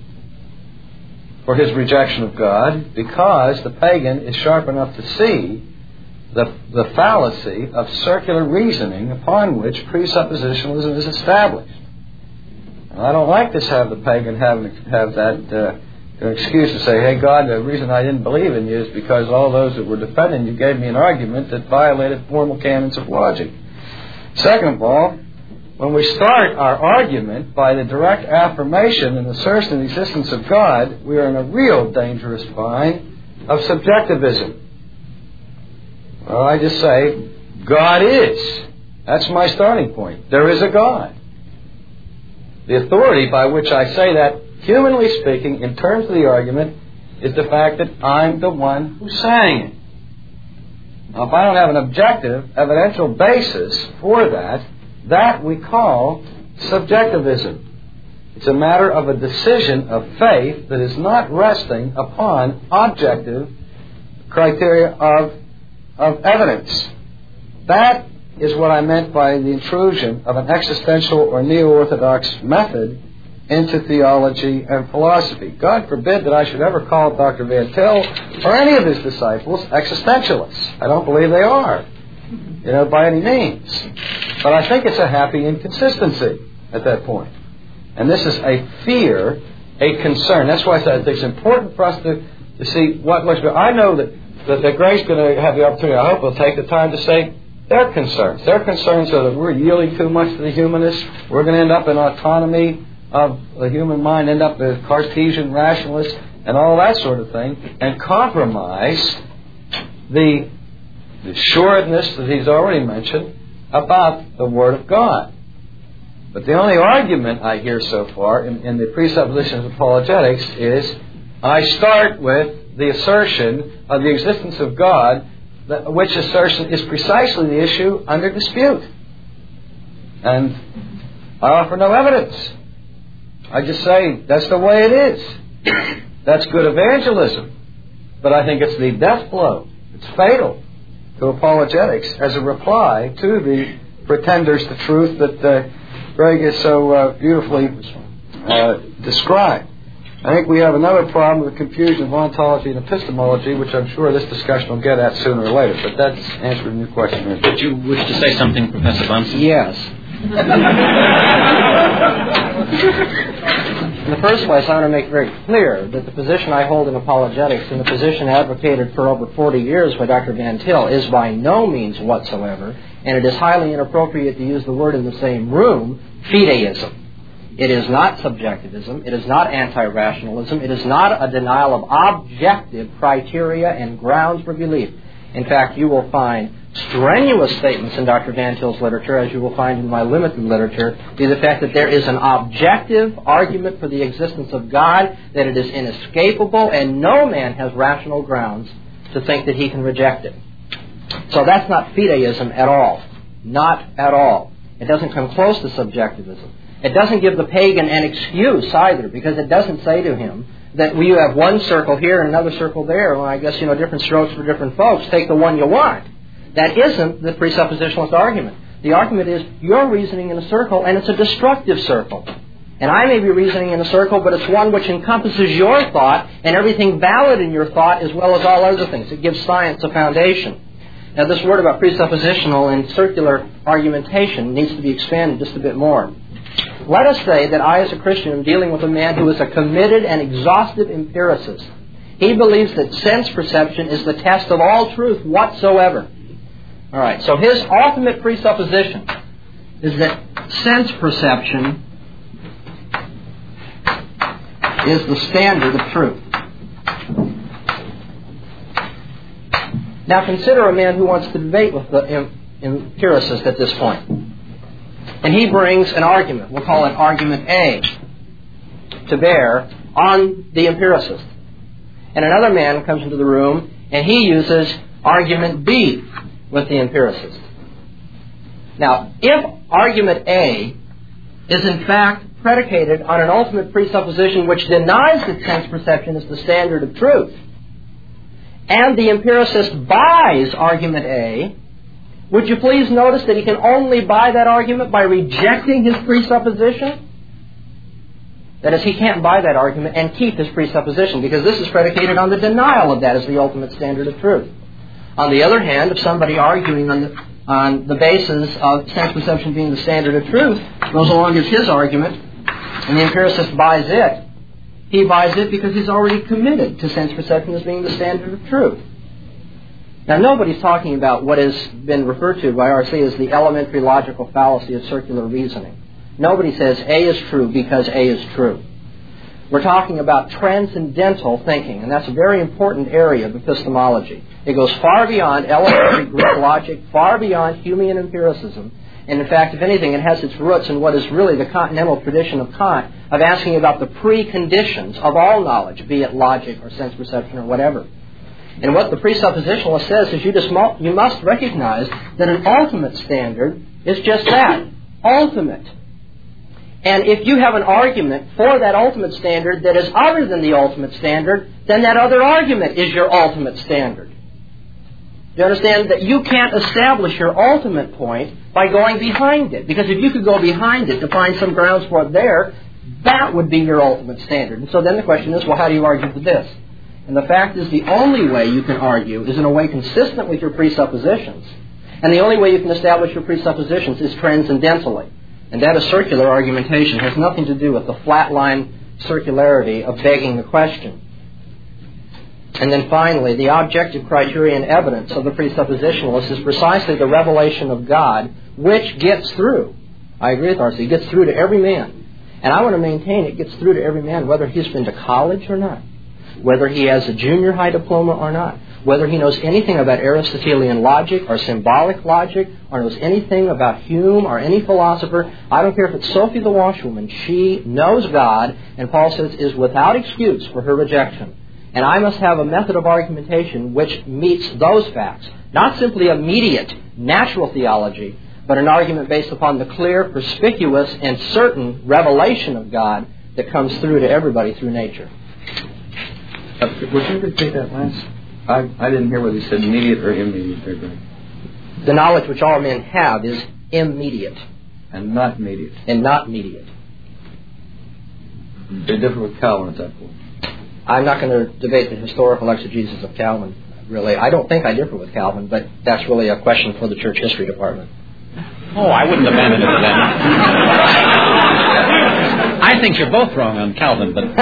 for his rejection of God, because the pagan is sharp enough to see the fallacy of circular reasoning upon which presuppositionalism is established. And I don't like to have the pagan have that an excuse to say, hey, God, the reason I didn't believe in you is because all those that were defending you gave me an argument that violated formal canons of logic. Second of all, when we start our argument by the direct affirmation and assertion of the existence of God, we are in a real dangerous bind of subjectivism. Well, I just say, God is. That's my starting point. There is a God. The authority by which I say that, humanly speaking, in terms of the argument, is the fact that I'm the one who's saying it. Now, if I don't have an objective, evidential basis for that, that we call subjectivism. It's a matter of a decision of faith that is not resting upon objective criteria of evidence. That is what I meant by the intrusion of an existential or neo-orthodox method into theology and philosophy. God forbid that I should ever call Dr. Van Til or any of his disciples existentialists. I don't believe they are, by any means. But I think it's a happy inconsistency at that point. And this is a fear, a concern. That's why I said it's important for us to see what looks good. I know that Gray's going to have the opportunity, I hope he'll take the time to say their concerns. Their concerns are that we're yielding too much to the humanists. We're going to end up in autonomy of the human mind, end up as Cartesian rationalists and all that sort of thing, and compromise the assuredness that he's already mentioned about the Word of God. But the only argument I hear so far in the presuppositions of apologetics is I start with the assertion of the existence of God, which assertion is precisely the issue under dispute. And I offer no evidence. I just say that's the way it is. That's good evangelism. But I think it's the death blow. It's fatal to apologetics as a reply to the pretenders to truth that Greg has so beautifully described. I think we have another problem with confusion of ontology and epistemology, which I'm sure this discussion will get at sooner or later. But that's answering your question. Did you wish to say something, Professor Bunsen? Yes. In the first place, I want to make very clear that the position I hold in apologetics and the position advocated for over 40 years by Dr. Van Til is by no means whatsoever, and it is highly inappropriate to use the word in the same room, fideism. It is not subjectivism. It is not anti-rationalism. It is not a denial of objective criteria and grounds for belief. In fact, you will find strenuous statements in Dr. Van Til's literature, as you will find in my limited literature, to the fact that there is an objective argument for the existence of God, that it is inescapable, and no man has rational grounds to think that he can reject it. So that's not fideism at all. Not at all. It doesn't come close to subjectivism. It doesn't give the pagan an excuse either, because it doesn't say to him that you have one circle here and another circle there. Well, I guess, different strokes for different folks. Take the one you want. That isn't the presuppositionalist argument. The argument is you're reasoning in a circle, and it's a destructive circle. And I may be reasoning in a circle, but it's one which encompasses your thought and everything valid in your thought as well as all other things. It gives science a foundation. Now, this word about presuppositional and circular argumentation needs to be expanded just a bit more. Let us say that I, as a Christian, am dealing with a man who is a committed and exhaustive empiricist. He believes that sense perception is the test of all truth whatsoever. All right, so his ultimate presupposition is that sense perception is the standard of truth. Now consider a man who wants to debate with the empiricist at this point. And he brings an argument, we'll call it argument A, to bear on the empiricist. And another man comes into the room and he uses argument B with the empiricist. Now, if argument A is in fact predicated on an ultimate presupposition which denies that sense perception is the standard of truth, and the empiricist buys argument A, would you please notice that he can only buy that argument by rejecting his presupposition? That is, he can't buy that argument and keep his presupposition, because this is predicated on the denial of that as the ultimate standard of truth. On the other hand, if somebody arguing on the basis of sense perception being the standard of truth goes along as his argument, and the empiricist buys it, he buys it because he's already committed to sense perception as being the standard of truth. Now, nobody's talking about what has been referred to by R.C. as the elementary logical fallacy of circular reasoning. Nobody says A is true because A is true. We're talking about transcendental thinking, and that's a very important area of epistemology. It goes far beyond elementary Greek logic, far beyond Humean empiricism. And in fact, if anything, it has its roots in what is really the continental tradition of Kant, of asking about the preconditions of all knowledge, be it logic or sense perception or whatever. And what the presuppositionalist says is you must recognize that an ultimate standard is just that, ultimate. And if you have an argument for that ultimate standard that is other than the ultimate standard, then that other argument is your ultimate standard. Do you understand that you can't establish your ultimate point by going behind it? Because if you could go behind it to find some grounds for it there, that would be your ultimate standard. And so then the question is, well, how do you argue for this? And the fact is, the only way you can argue is in a way consistent with your presuppositions. And the only way you can establish your presuppositions is transcendentally. And that is circular argumentation. It has nothing to do with the flatline circularity of begging the question. And then finally, the objective criterion evidence of the presuppositionalist is precisely the revelation of God, which gets through. I agree with R.C. It gets through to every man. And I want to maintain it gets through to every man, whether he's been to college or not, whether he has a junior high diploma or not, whether he knows anything about Aristotelian logic or symbolic logic, or knows anything about Hume or any philosopher. I don't care if it's Sophie the washwoman. She knows God, and Paul says is without excuse for her rejection. And I must have a method of argumentation which meets those facts. Not simply immediate, natural theology, but an argument based upon the clear, perspicuous, and certain revelation of God that comes through to everybody through nature. Would you repeat that last? I didn't hear whether you said immediate or immediate. The knowledge which all men have is immediate. And not mediate. And not mediate. They differ with Calvin at that point. I'm not going to debate the historical exegesis of Calvin, really. I don't think I differ with Calvin, but that's really a question for the church history department. Oh, I wouldn't abandon it to them. I think you're both wrong on Calvin, but...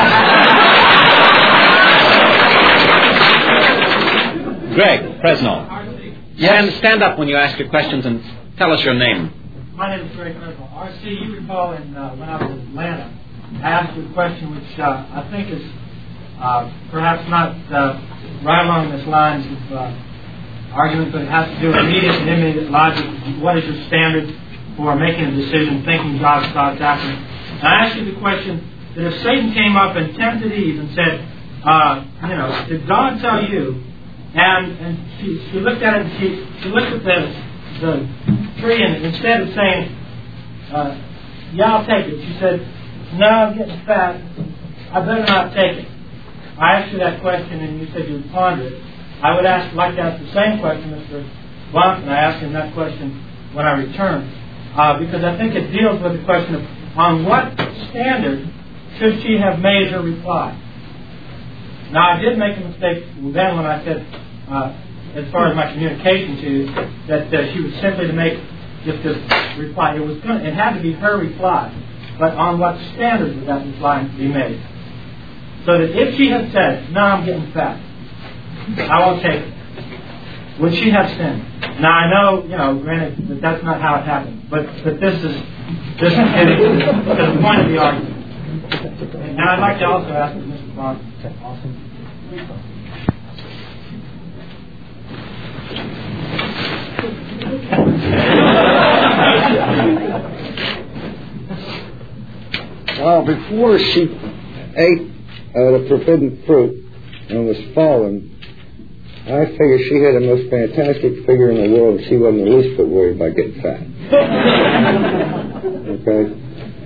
Greg, Fresno. Yes. Stand up when you ask your questions and tell us your name. My name is Greg Fresno. R.C., you recall when I was in Atlanta, I asked you a question which I think is perhaps not right along this lines of argument, but it has to do with immediate and imminent logic. What is your standard for making a decision, thinking God's thoughts, acting? And I asked you the question that if Satan came up and tempted Eve and said, did God tell you? And she looked at it, and she looked at the tree, and instead of saying, yeah, I'll take it, she said, no, I'm getting fat, I better not take it. I asked you that question, and you said you would ponder it. I would like to ask the same question, Mr. Blunt, and I asked him that question when I returned, because I think it deals with the question of on what standard should she have made her reply. Now, I did make a mistake then when I said, as far as my communication to you, that she was simply to make just this reply. It had to be her reply, but on what standard would that reply be made? So that if she had said, no, I'm getting fat, I won't take it, would she have sinned? Now, I know, granted, that that's not how it happened, but this is the point of the argument. Now I'd like to also ask Mr. Bond also. Well, before she ate the forbidden fruit and was fallen, I figured she had the most fantastic figure in the world, and she wasn't the least bit worried about getting fat. Okay?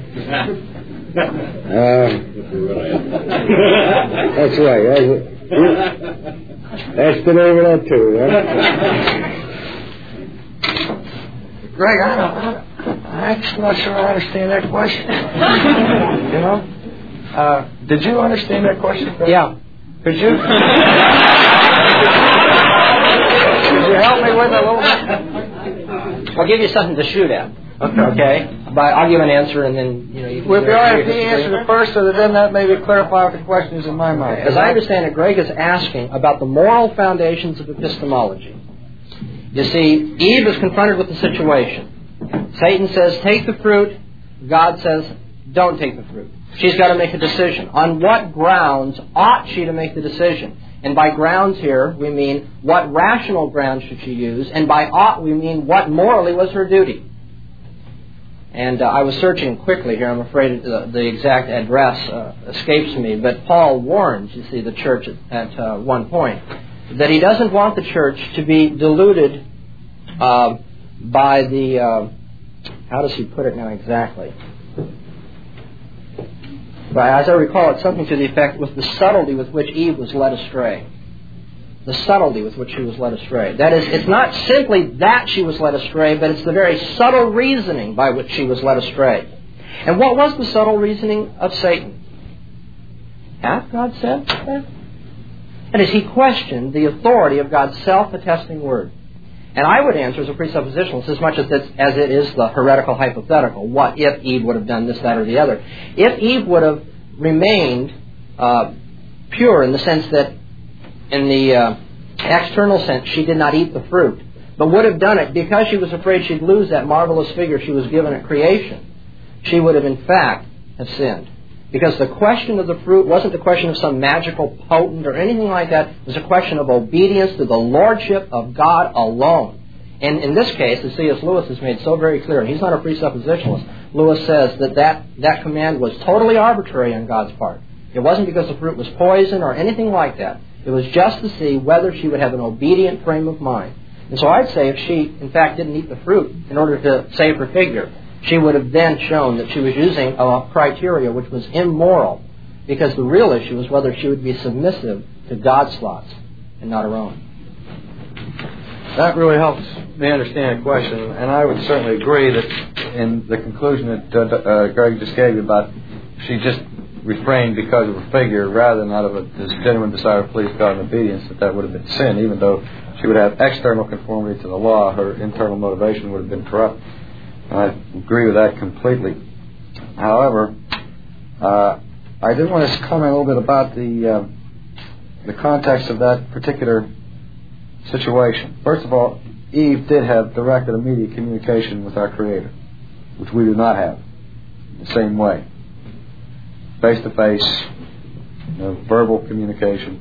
That's right. That's the name of that too, right? Greg, I'm just not sure I understand that question. You know? Did you understand that question, Greg? Yeah. Could you? Could you help me with it a little bit? I'll give you something to shoot at. Okay? But I'll give an answer and then, you can... Would it be all right if he answered it first, so that then that maybe clarify what the question is in my mind? As I understand it, Greg is asking about the moral foundations of epistemology. You see, Eve is confronted with the situation. Satan says, take the fruit. God says, don't take the fruit. She's got to make a decision. On what grounds ought she to make the decision? And by grounds here, we mean what rational grounds should she use? And by ought, we mean what morally was her duty? And I was searching quickly here. I'm afraid the exact address escapes me. But Paul warns, you see, the church at one point, that he doesn't want the church to be deluded by the... how does he put it now exactly? But as I recall, it's something to the effect with the subtlety with which Eve was led astray. The subtlety with which she was led astray. That is, it's not simply that she was led astray, but it's the very subtle reasoning by which she was led astray. And what was the subtle reasoning of Satan? Hath God said that? That is, he questioned the authority of God's self-attesting word. And I would answer as a presuppositionalist as much as it is the heretical hypothetical. What if Eve would have done this, that, or the other? If Eve would have remained pure in the sense that, in the external sense, she did not eat the fruit, but would have done it because she was afraid she'd lose that marvelous figure she was given at creation, she would have in fact have sinned. Because the question of the fruit wasn't the question of some magical potent or anything like that. It was a question of obedience to the lordship of God alone. And in this case, as C.S. Lewis has made so very clear, and he's not a presuppositionalist, Lewis says that command was totally arbitrary on God's part. It wasn't because the fruit was poison or anything like that. It was just to see whether she would have an obedient frame of mind. And so I'd say if she, in fact, didn't eat the fruit in order to save her figure, she would have then shown that she was using a criteria which was immoral, because the real issue was whether she would be submissive to God's thoughts and not her own. That really helps me understand the question, and I would certainly agree that in the conclusion that Greg just gave you about she just refrained because of her figure rather than out of a genuine desire to please God and obedience, that would have been sin. Even though she would have external conformity to the law, her internal motivation would have been corrupt. I agree with that completely. However, I did want to comment a little bit about the context of that particular situation. First of all, Eve did have direct and immediate communication with our Creator, which we do not have in the same way. Face-to-face, verbal communication.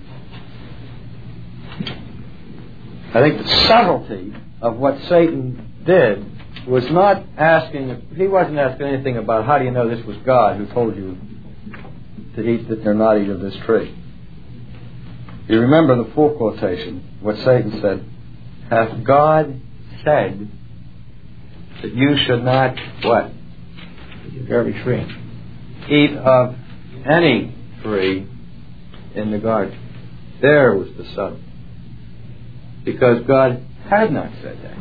I think the subtlety of what Satan did was not asking, he wasn't asking anything about how do you know this was God who told you to eat or not eat of this tree. You remember the full quotation, what Satan said, hath God said that you should not, what? Eat of every tree. Eat of any tree in the garden. There was the subtlety. Because God had not said that.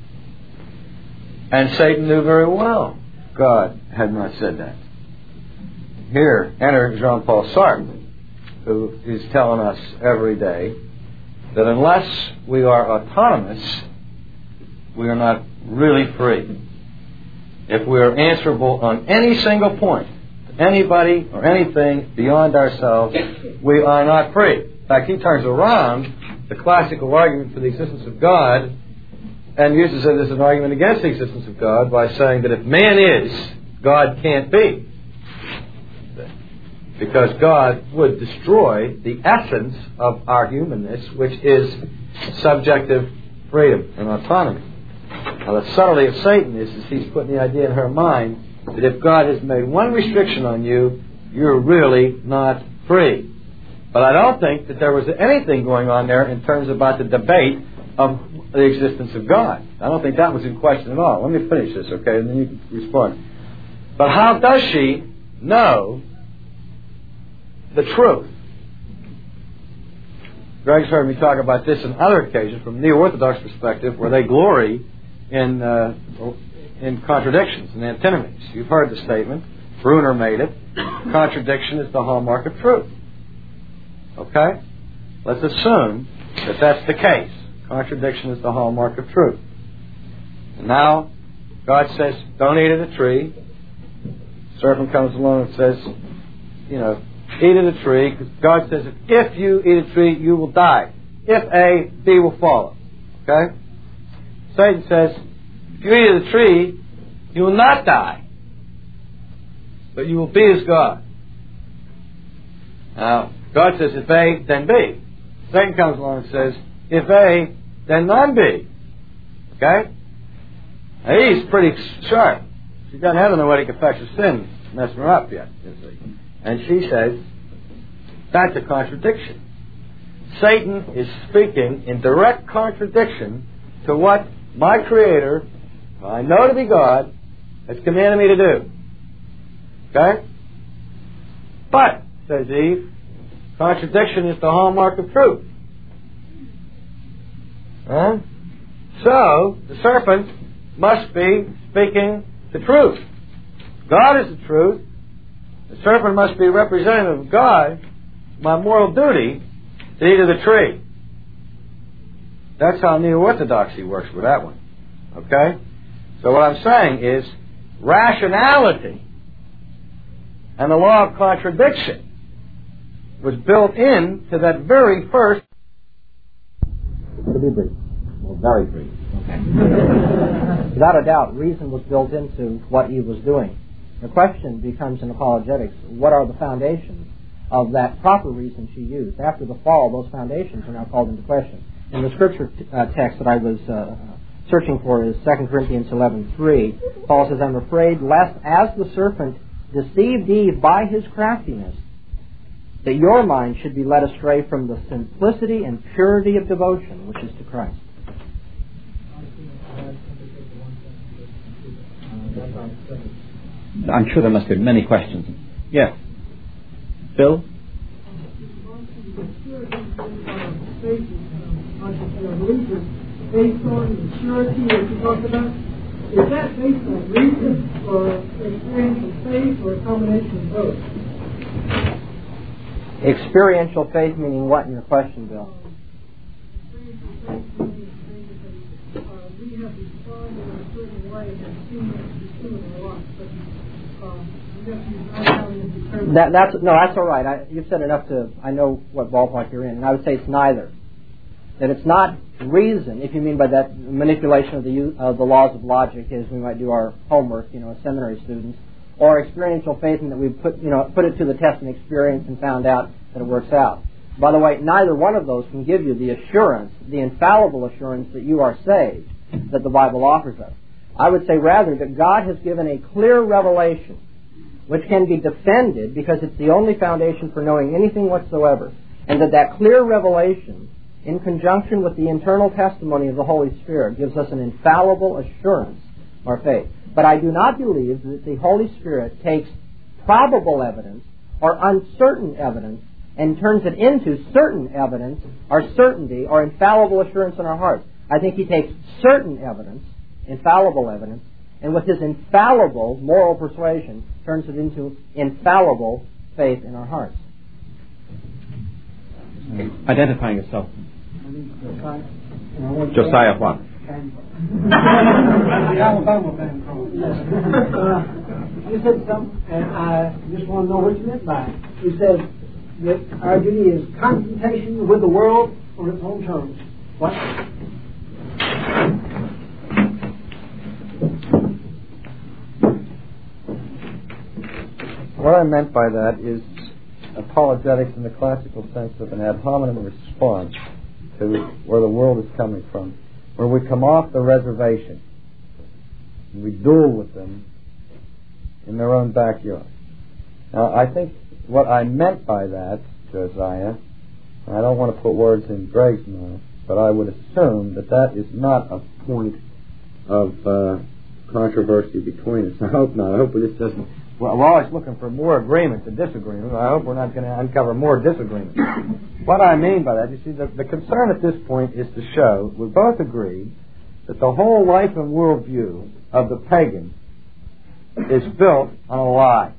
And Satan knew very well God had not said that. Here, enter Jean-Paul Sartre, who is telling us every day that unless we are autonomous, we are not really free. If we are answerable on any single point, to anybody or anything beyond ourselves, we are not free. In fact, he turns around the classical argument for the existence of God and uses it as an argument against the existence of God by saying that if man is, God can't be. because God would destroy the essence of our humanness, which is subjective freedom and autonomy. Now, the subtlety of Satan is he's putting the idea in her mind that if God has made one restriction on you, you're really not free. But I don't think that there was anything going on there in terms about the debate of the existence of God. I don't think that was in question at all. Let me finish this, okay, and then you can respond. But how does she know the truth? Greg's heard me talk about this on other occasions from Neo-Orthodox perspective, where they glory in contradictions and antinomies. You've heard the statement. Bruner made it. Contradiction is the hallmark of truth. Okay? Let's assume that that's the case. Contradiction is the hallmark of truth. And now, God says, don't eat of the tree. Serpent comes along and says, eat of the tree. Because God says, if you eat of the tree, you will die. If A, B will follow. Okay? Satan says, if you eat of the tree, you will not die. But you will be as God. Now, God says, if A, then B. Satan comes along and says, if A, then non-B. Okay? Now, he's pretty sharp. She doesn't have the noetic effects of sin messing her up yet, you see. And she says, that's a contradiction. Satan is speaking in direct contradiction to what my Creator, who I know to be God, has commanded me to do. Okay? But, says Eve, contradiction is the hallmark of truth. So, the serpent must be speaking the truth. God is the truth. The serpent must be representative of God. My moral duty to eat of the tree. That's how Neo-Orthodoxy works with that one. Okay? So what I'm saying is rationality and the law of contradiction was built into that very first... To be brief. Well, very brief. Okay. Without a doubt, reason was built into what Eve was doing. The question becomes in apologetics, what are the foundations of that proper reason she used? After the fall, those foundations are now called into question. And the scripture text that I was searching for is 2 Corinthians 11:3. Paul says, I'm afraid lest as the serpent deceived Eve by his craftiness, that your mind should be led astray from the simplicity and purity of devotion, which is to Christ. I'm sure there must be many questions. Yes. Bill? Based on the surety that you talked about, is that based on reason or experiential faith or a combination of both? Experiential faith meaning what in your question, Bill? We have responded in a certain way and have seen that to be true in our life, but I guess he's not having to determine. That's all right. You've said enough to, I know what ballpark you're in, and I would say it's neither. That it's not reason, if you mean by that manipulation of the laws of logic, as we might do our homework, as seminary students, or experiential faith in that we put it to the test and experience and found out that it works out. By the way, neither one of those can give you the assurance, the infallible assurance that you are saved, that the Bible offers us. I would say rather that God has given a clear revelation which can be defended because it's the only foundation for knowing anything whatsoever, and that clear revelation, in conjunction with the internal testimony of the Holy Spirit, gives us an infallible assurance or faith. But I do not believe that the Holy Spirit takes probable evidence or uncertain evidence and turns it into certain evidence or certainty or infallible assurance in our hearts. I think He takes certain evidence, infallible evidence, and with His infallible moral persuasion turns it into infallible faith in our hearts. Identifying yourself. Josiah what? Alabama band called. You said something, and I just want to know what you meant by it. You said that our duty is confrontation with the world on its own terms. What? What I meant by that is apologetics in the classical sense of an ad hominem response to where the world is coming from, where we come off the reservation and we duel with them in their own backyard. Now, I think what I meant by that, Josiah, and I don't want to put words in Greg's mouth, but I would assume that that is not a point of controversy between us. I hope not. I hope this doesn't... Well, we're always looking for more agreement than disagreement. I hope we're not going to uncover more disagreement. What I mean by that, you see, the concern at this point is to show we both agree that the whole life and worldview of the pagan is built on a lie.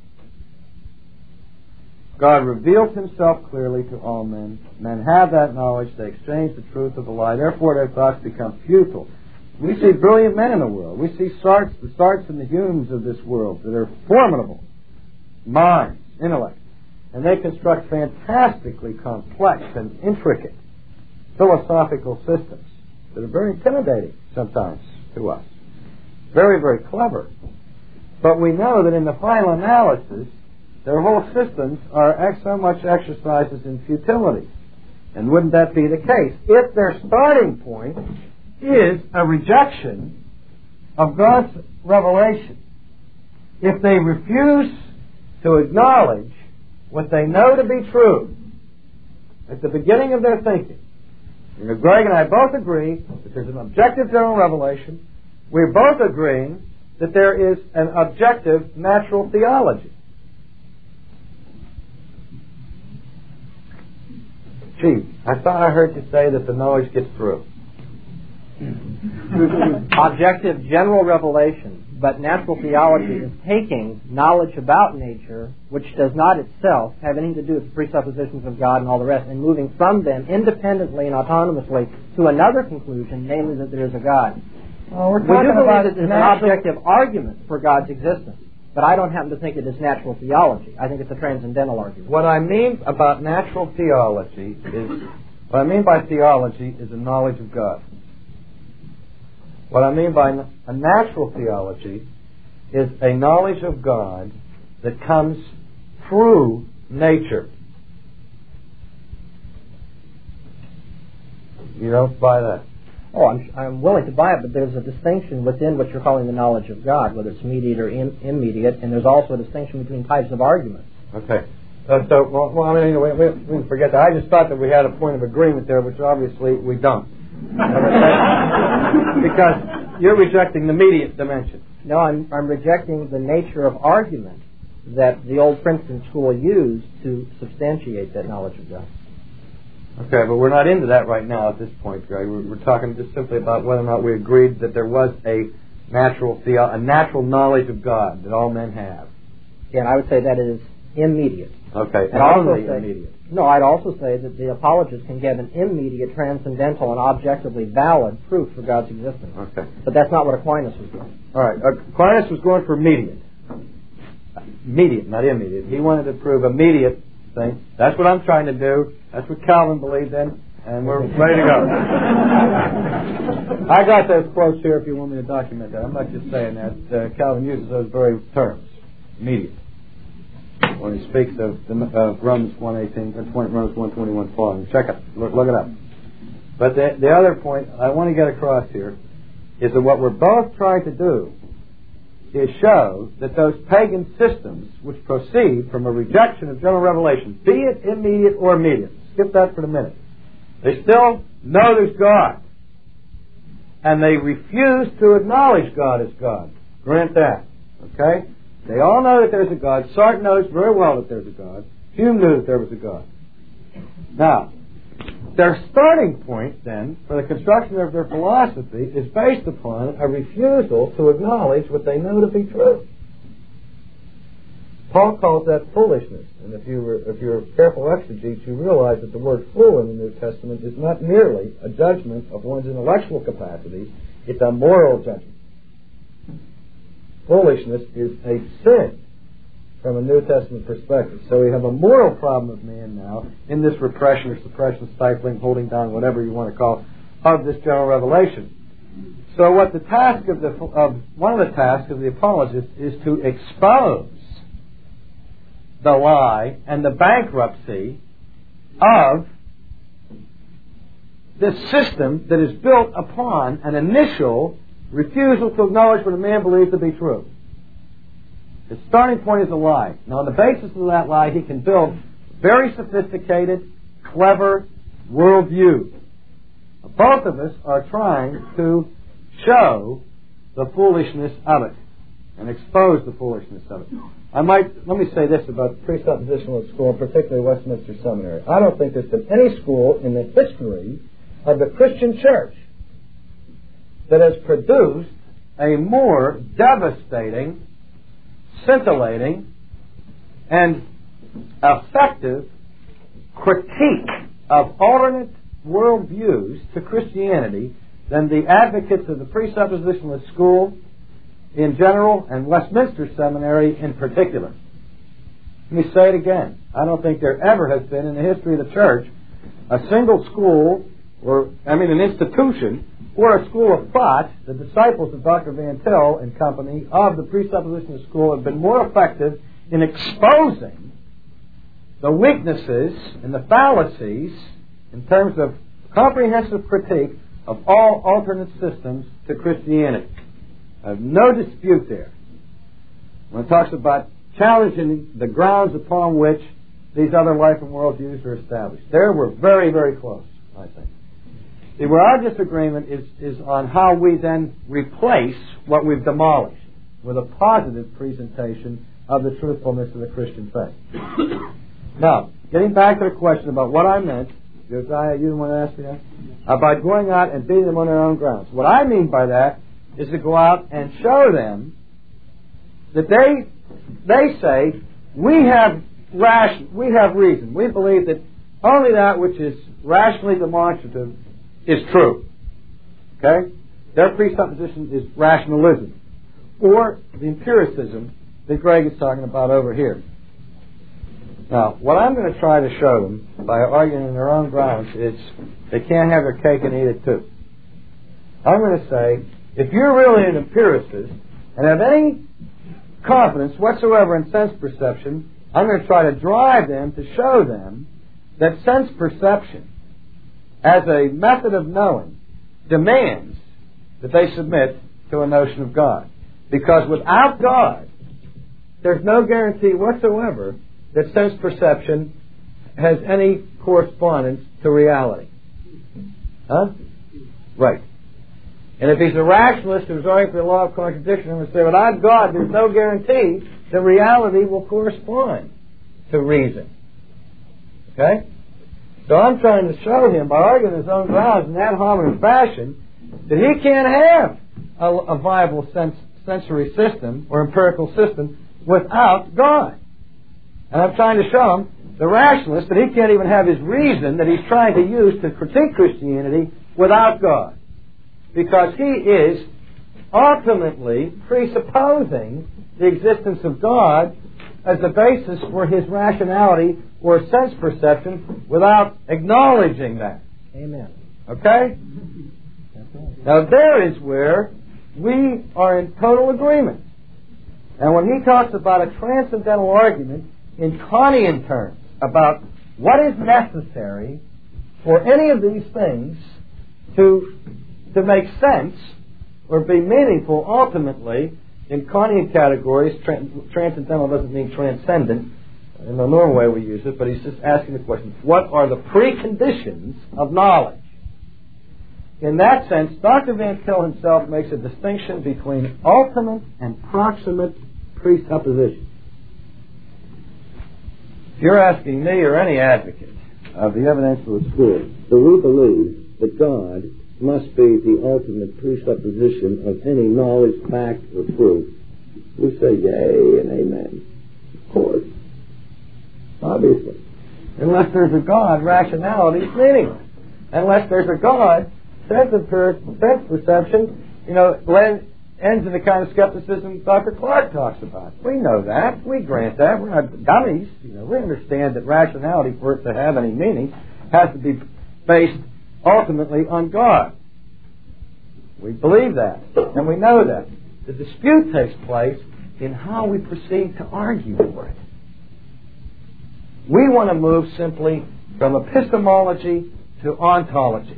God reveals himself clearly to all men. Men have that knowledge. They exchange the truth of the lie. Therefore, their thoughts become futile. We see brilliant men in the world. We see the Sartres and the Humes of this world that are formidable minds, intellect. And they construct fantastically complex and intricate philosophical systems that are very intimidating sometimes to us. Very, very clever. But we know that in the final analysis, their whole systems are so much exercises in futility. And wouldn't that be the case? If their starting point is a rejection of God's revelation, if they refuse to acknowledge what they know to be true at the beginning of their thinking, Greg and I both agree that there's an objective general revelation. We're both agreeing that there is an objective natural theology. Gee, I thought I heard you say that the knowledge gets through. Objective general revelation, but natural theology is taking knowledge about nature, which does not itself have anything to do with the presuppositions of God and all the rest, and moving from them independently and autonomously to another conclusion, namely that there is a God. Well, we do believe that there's an objective argument for God's existence, but I don't happen to think it is natural theology. I think it's a transcendental argument. What I mean about natural theology is, what I mean by theology is a knowledge of God. What I mean by a natural theology is a knowledge of God that comes through nature. You don't buy that? Oh, I'm willing to buy it, but there's a distinction within what you're calling the knowledge of God, whether it's mediate or immediate, and there's also a distinction between types of arguments. Okay. I mean, we can forget that. I just thought that we had a point of agreement there, which obviously we don't. Because you're rejecting the mediate dimension. No, I'm rejecting the nature of argument that the old Princeton school used to substantiate that knowledge of God. Okay, but we're not into that right now at this point, Greg. We're talking just simply about whether or not we agreed that there was a natural knowledge of God that all men have. Yeah, and I would say that is immediate. Okay, and only immediate. No, I'd also say that the apologist can give an immediate, transcendental, and objectively valid proof for God's existence. Okay. But that's not what Aquinas was doing. All right, Aquinas was going for immediate. Immediate, not immediate. He wanted to prove immediate thing. That's what I'm trying to do. That's what Calvin believed in, and we're ready to go. I got those quotes here if you want me to document that. I'm not just saying that. Calvin uses those very terms, immediate, when he speaks of Romans 1:18, Romans 1:21 following. Check it. Look it up. But the other point I want to get across here is that what we're both trying to do is show that those pagan systems which proceed from a rejection of general revelation, be it immediate or immediate, skip that for the minute, they still know there's God. And they refuse to acknowledge God as God. Grant that. Okay? They all know that there's a God. Sartre knows very well that there's a God. Hume knew that there was a God. Now, their starting point, then, for the construction of their philosophy is based upon a refusal to acknowledge what they know to be true. Paul calls that foolishness. And if you're a careful exegete, you realize that the word fool in the New Testament is not merely a judgment of one's intellectual capacity, it's a moral judgment. Foolishness is a sin from a New Testament perspective. So we have a moral problem of man now in this repression or suppression, stifling, holding down, whatever you want to call it, of this general revelation. So what the task one of the tasks of the apologist is to expose the lie and the bankruptcy of this system that is built upon an initial refusal to acknowledge what a man believes to be true. His starting point is a lie. Now, on the basis of that lie, he can build very sophisticated, clever worldviews. Both of us are trying to show the foolishness of it and expose the foolishness of it. Let me say this about presuppositional school, particularly Westminster Seminary. I don't think there's been any school in the history of the Christian church that has produced a more devastating, scintillating, and effective critique of alternate worldviews to Christianity than the advocates of the presuppositionalist school in general and Westminster Seminary in particular. Let me say it again. I don't think there ever has been in the history of the church a single school, an institution, or a school of thought. The disciples of Dr. Van Til and company of the presuppositionalist school have been more effective in exposing the weaknesses and the fallacies in terms of comprehensive critique of all alternate systems to Christianity. I have no dispute there. When it talks about challenging the grounds upon which these other life and worldviews are established. There we're very, very close, I think. See, where our disagreement is on how we then replace what we've demolished with a positive presentation of the truthfulness of the Christian faith. Now, getting back to the question about what I meant, Josiah, you didn't want to ask me that? About going out and beating them on their own grounds. What I mean by that is to go out and show them that they say, we have reason. We believe that only that which is rationally demonstrative is true. Okay? Their presupposition is rationalism, or the empiricism that Greg is talking about over here. Now, what I'm going to try to show them by arguing on their own grounds is they can't have their cake and eat it too. I'm going to say, if you're really an empiricist and have any confidence whatsoever in sense perception, I'm going to try to drive them to show them that sense perception as a method of knowing demands that they submit to a notion of God. Because without God, there's no guarantee whatsoever that sense perception has any correspondence to reality. Huh? Right. And if he's a rationalist who's arguing for the law of contradiction, I'm going to say, without God, there's no guarantee that reality will correspond to reason. Okay? So I'm trying to show him, by arguing his own grounds in that hominem fashion, that he can't have a viable sensory system or empirical system without God. And I'm trying to show him, the rationalist, that he can't even have his reason that he's trying to use to critique Christianity without God. Because he is ultimately presupposing the existence of God as the basis for his rationality or sense perception without acknowledging that. Amen. Okay? Now there is where we are in total agreement. And when he talks about a transcendental argument in Kantian terms about what is necessary for any of these things to make sense or be meaningful ultimately, in Kantian categories, transcendental doesn't mean transcendent in the normal way we use it, but he's just asking the question, what are the preconditions of knowledge? In that sense, Dr. Van Til himself makes a distinction between ultimate and proximate presupposition. If you're asking me or any advocate of the evidentialist school, do we believe that God must be the ultimate presupposition of any knowledge, fact, or proof, we say yay and amen. Of course. Obviously. Unless there's a God, rationality is meaningless. Unless there's a God, sense perception, ends in the kind of skepticism Dr. Clark talks about. We know that. We grant that. We're not dummies. We understand that rationality, for it to have any meaning, has to be based ultimately on God. We believe that, and we know that. The dispute takes place in how we proceed to argue for it. We want to move simply from epistemology to ontology.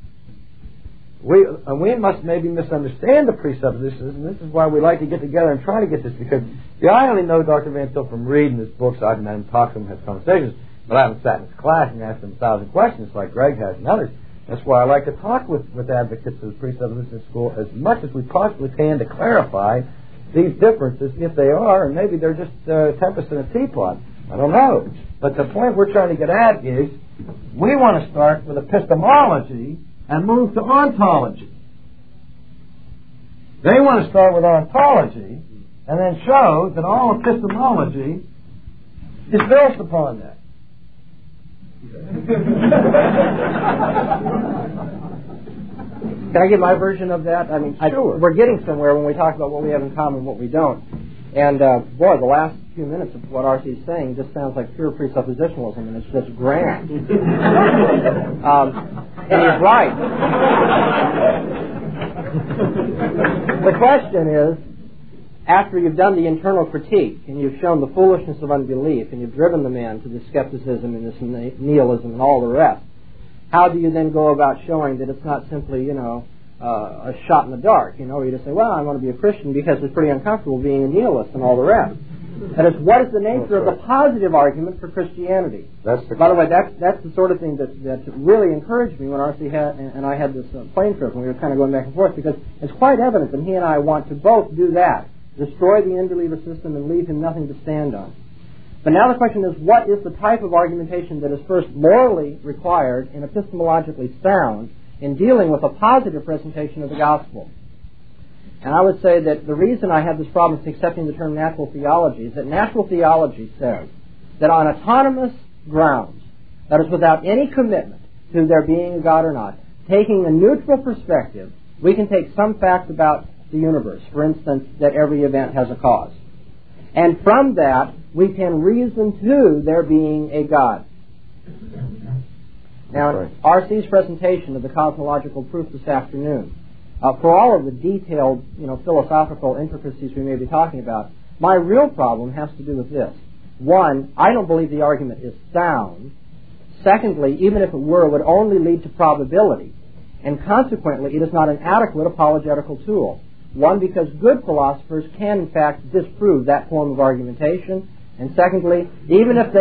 We must maybe misunderstand the presuppositions, and this is why we like to get together and try to get this, because I only know Dr. Van Til from reading his books. I've met him, talked to him, had conversations, but I haven't sat in his class and asked him 1,000 questions like Greg has and others. That's why I like to talk with advocates of the presupposition school as much as we possibly can to clarify these differences, if they are, and maybe they're just tempest in a teapot. I don't know. But the point we're trying to get at is we want to start with epistemology and move to ontology. They want to start with ontology and then show that all epistemology is built upon that. Can I give my version of that? I mean, sure. We're getting somewhere when we talk about what we have in common and what we don't. And, boy, the last few minutes of what R.C. is saying just sounds like pure presuppositionalism, and it's just grand. And he's right. The question is, after you've done the internal critique, and you've shown the foolishness of unbelief, and you've driven the man to this skepticism and this nihilism and all the rest, how do you then go about showing that it's not simply, a shot in the dark? You just say, well, I want to be a Christian because it's pretty uncomfortable being a nihilist and all the rest. That is, what is the nature of the positive argument for Christianity? By the way, that's the sort of thing that really encouraged me when R.C. and I had this plane trip, and we were kind of going back and forth, because it's quite evident that he and I want to both do that, destroy the unbeliever system and leave him nothing to stand on. But now the question is, what is the type of argumentation that is first morally required and epistemologically sound in dealing with a positive presentation of the gospel? And I would say that the reason I have this problem with accepting the term natural theology is that natural theology says that on autonomous grounds, that is without any commitment to there being a God or not, taking a neutral perspective, we can take some fact about the universe, for instance, that every event has a cause. And from that, we can reason to there being a God. Now, R.C.'s presentation of the cosmological proof this afternoon, for all of the detailed, philosophical intricacies we may be talking about, my real problem has to do with this. One, I don't believe the argument is sound. Secondly, even if it were, it would only lead to probability. And consequently, it is not an adequate apologetical tool. One, because good philosophers can, in fact, disprove that form of argumentation. And secondly, even if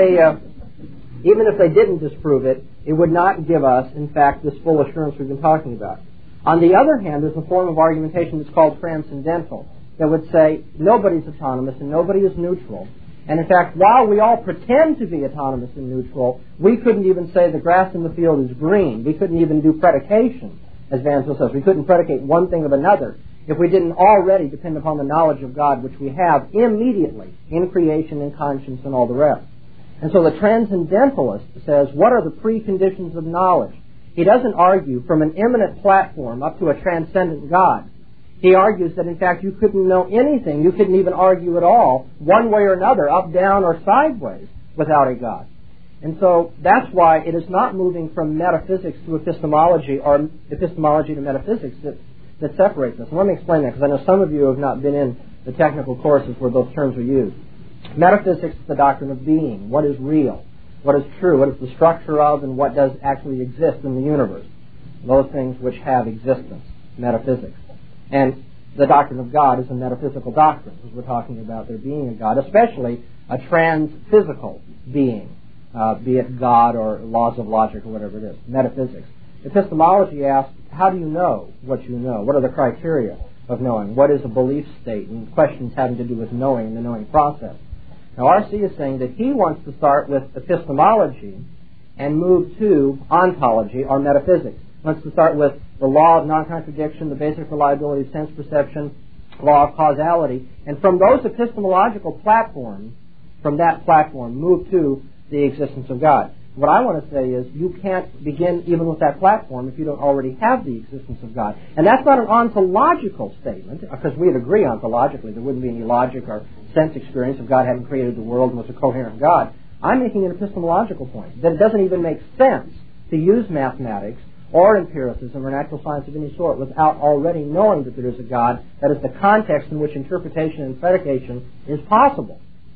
they didn't disprove it, it would not give us, in fact, this full assurance we've been talking about. On the other hand, there's a form of argumentation that's called transcendental, that would say nobody's autonomous and nobody is neutral. And in fact, while we all pretend to be autonomous and neutral, we couldn't even say the grass in the field is green. We couldn't even do predication, as Van Til says. We couldn't predicate one thing of another if we didn't already depend upon the knowledge of God, which we have immediately in creation and conscience and all the rest. And so the transcendentalist says, what are the preconditions of knowledge? He doesn't argue from an immanent platform up to a transcendent God. He argues that, in fact, you couldn't know anything, you couldn't even argue at all, one way or another, up, down, or sideways, without a God. And so that's why it is not moving from metaphysics to epistemology or epistemology to metaphysics that separates us. And let me explain that, because I know some of you have not been in the technical courses where those terms are used. Metaphysics is the doctrine of being, what is real, what is true, what is the structure of, and what does actually exist in the universe. Those things which have existence, metaphysics. And the doctrine of God is a metaphysical doctrine, because we're talking about there being a God, especially a transphysical being, be it God or laws of logic or whatever it is, metaphysics. Epistemology asks, how do you know what you know? What are the criteria of knowing? What is a belief state? And questions having to do with knowing and the knowing process. Now, R.C. is saying that he wants to start with epistemology and move to ontology or metaphysics. He wants to start with the law of non-contradiction, the basic reliability of sense perception, law of causality, and from those epistemological platforms, from that platform, move to the existence of God. What I want to say is you can't begin even with that platform if you don't already have the existence of God. And that's not an ontological statement, because we'd agree ontologically there wouldn't be any logic or sense experience if God hadn't created the world and was a coherent God. I'm making an epistemological point, that it doesn't even make sense to use mathematics or empiricism or natural science of any sort without already knowing that there is a God, that is the context in which interpretation and predication is possible.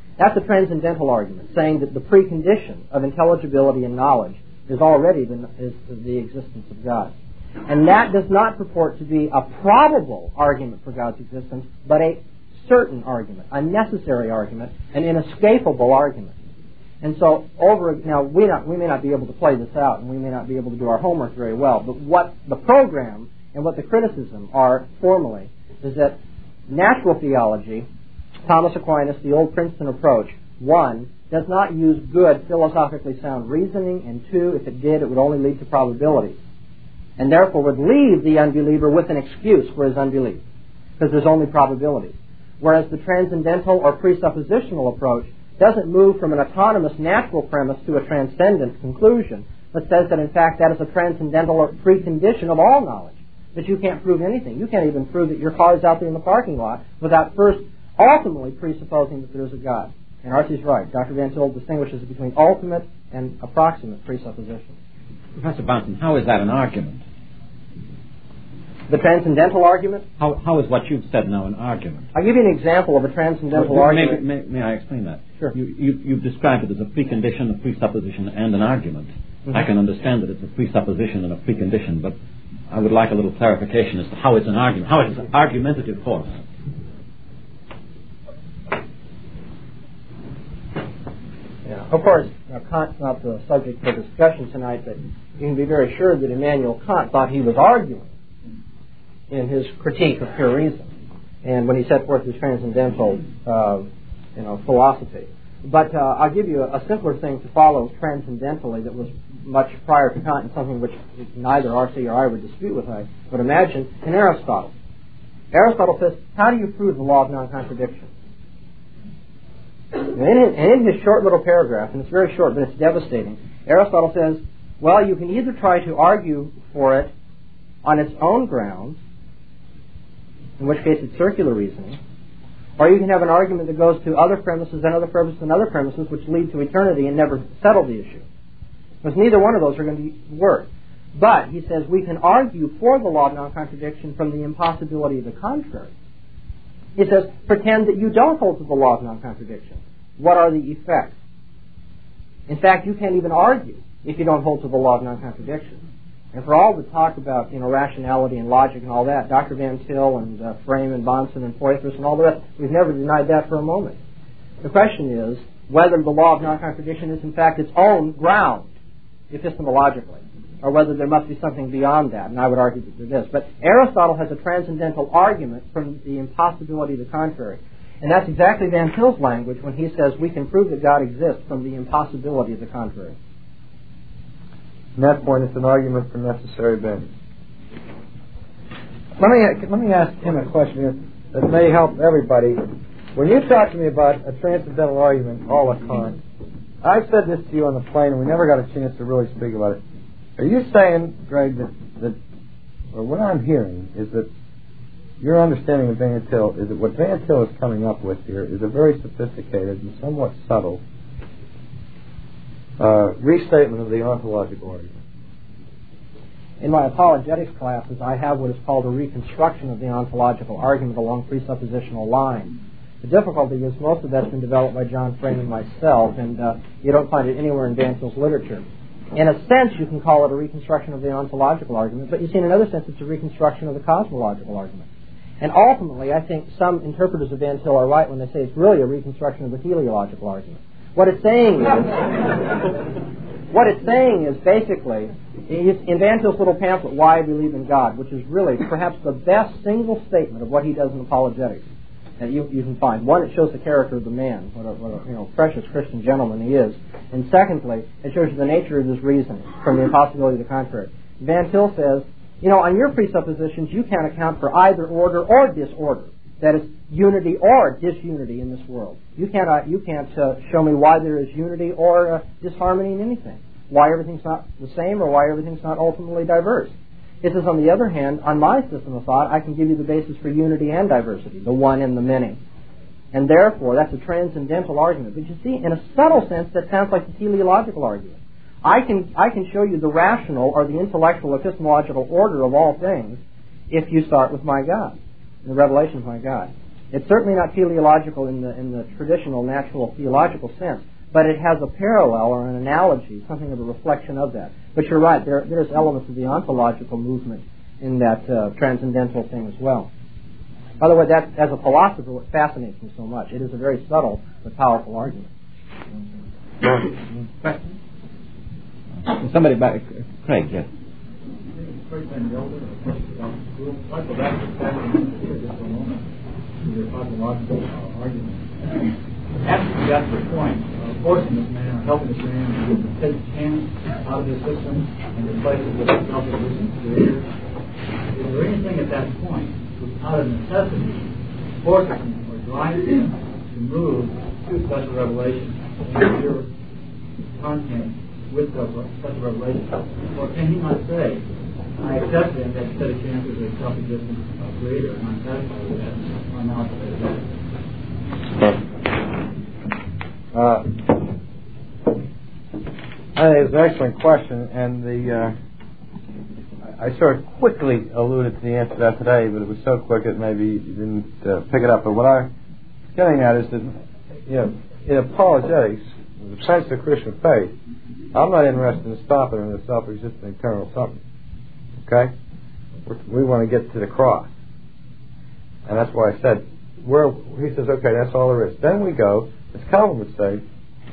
That's a transcendental argument, saying that the precondition of intelligibility and knowledge is already the existence of God. And that does not purport to be a probable argument for God's existence, but a certain argument, a necessary argument, an inescapable argument. And so, now we may not be able to play this out, and we may not be able to do our homework very well, but what the program and what the criticism are formally is that natural theology, Thomas Aquinas, the old Princeton approach, 1, does not use good, philosophically sound reasoning, and 2, if it did, it would only lead to probabilities, and therefore would leave the unbeliever with an excuse for his unbelief, because there's only probabilities. Whereas the transcendental or presuppositional approach doesn't move from an autonomous natural premise to a transcendent conclusion, but says that in fact that is a transcendental or precondition of all knowledge, that you can't prove anything. You can't even prove that your car is out there in the parking lot without first ultimately presupposing that there's a God. And R.C.'s right. Dr. Van Til distinguishes between ultimate and approximate presuppositions. Professor Bunsen, how is that an argument? The transcendental argument? How is what you've said now an argument? I'll give you an example of a transcendental argument. May I explain that? Sure. You've described it as a precondition, a presupposition, and an argument. Mm-hmm. I can understand that it's a presupposition and a precondition, but I would like a little clarification as to how it's an argument, how it's an argumentative force. Yeah. Of course, Kant's not the subject for discussion tonight, but you can be very sure that Immanuel Kant thought he was arguing in his critique of pure reason, and when he set forth his transcendental, philosophy. But I'll give you a simpler thing to follow transcendentally that was much prior to Kant, and something which neither R.C. or I would dispute with, I would imagine, in Aristotle. Aristotle says, how do you prove the law of non-contradiction? And in his short little paragraph, and it's very short, but it's devastating, Aristotle says, well, you can either try to argue for it on its own grounds, in which case it's circular reasoning, or you can have an argument that goes to other premises and other premises and other premises which lead to eternity and never settle the issue. Because neither one of those are going to work. But, he says, we can argue for the law of non-contradiction from the impossibility of the contrary. He says, pretend that you don't hold to the law of non-contradiction. What are the effects? In fact, you can't even argue if you don't hold to the law of non-contradiction. And for all the talk about, rationality and logic and all that, Dr. Van Til and Frame and Bahnsen and Poythress and all the rest, we've never denied that for a moment. The question is whether the law of non-contradiction is in fact its own ground, epistemologically, or whether there must be something beyond that, and I would argue that there is. But Aristotle has a transcendental argument from the impossibility of the contrary. And that's exactly Van Til's language when he says we can prove that God exists from the impossibility of the contrary. From that point, it's an argument for necessary bends. Let me ask him a question here that may help everybody. When you talk to me about a transcendental argument, a la Kant, I've said this to you on the plane, and we never got a chance to really speak about it. Are you saying, Greg, that or what I'm hearing is that your understanding of Van Til is that what Van Til is coming up with here is a very sophisticated and somewhat subtle restatement of the ontological argument? In my apologetics classes, I have what is called a reconstruction of the ontological argument along presuppositional lines. The difficulty is most of that's been developed by John Frame and myself, and you don't find it anywhere in Van Til's literature. In a sense, you can call it a reconstruction of the ontological argument, but you see, in another sense, it's a reconstruction of the cosmological argument. And ultimately, I think some interpreters of Van Til are right when they say it's really a reconstruction of the teleological argument. What it's saying is basically, in Van Til's little pamphlet, Why I Believe in God, which is really perhaps the best single statement of what he does in apologetics that you can find. One, it shows the character of the man, what a precious Christian gentleman he is. And secondly, it shows you the nature of his reasoning from the impossibility of the contrary. Van Til says, on your presuppositions, you can't account for either order or disorder. That is, unity or disunity in this world. You can't show me why there is unity or disharmony in anything. Why everything's not the same or why everything's not ultimately diverse. It says, on the other hand, on my system of thought, I can give you the basis for unity and diversity, the one and the many. And therefore, that's a transcendental argument. But you see, in a subtle sense, that sounds like the teleological argument. I can show you the rational or the intellectual epistemological order of all things if you start with my God, the revelation of my God. It's certainly not teleological in the traditional natural theological sense, but it has a parallel or an analogy, something of a reflection of that. But you're right, there's elements of the ontological movement in that transcendental thing as well. By the way, that, as a philosopher, what fascinates me so much. It is a very subtle but powerful argument. Somebody back, Craig, yes. Craig Van Gelder, I'd go back to just for a moment to your cosmological argument. After you got to the point of forcing this man or helping this man to take his hands out of his system and replace it with a self-existent creator, is there anything at that point out of necessity forces him or drives him to move to special revelation and your content with such a revelation? Or can he not say, I accept him that set of chances as a self-existent creator, and I'm satisfied with that, I'm not I think it's an excellent question, and I sort of quickly alluded to the answer to that today, but it was so quick that maybe you didn't pick it up. But what I'm getting at is that, in apologetics, with the sense of Christian faith, I'm not interested in stopping in the self-existent eternal something. Okay? We want to get to the cross. And that's why I said, he says, okay, that's all there is. Then we go, as Calvin would say,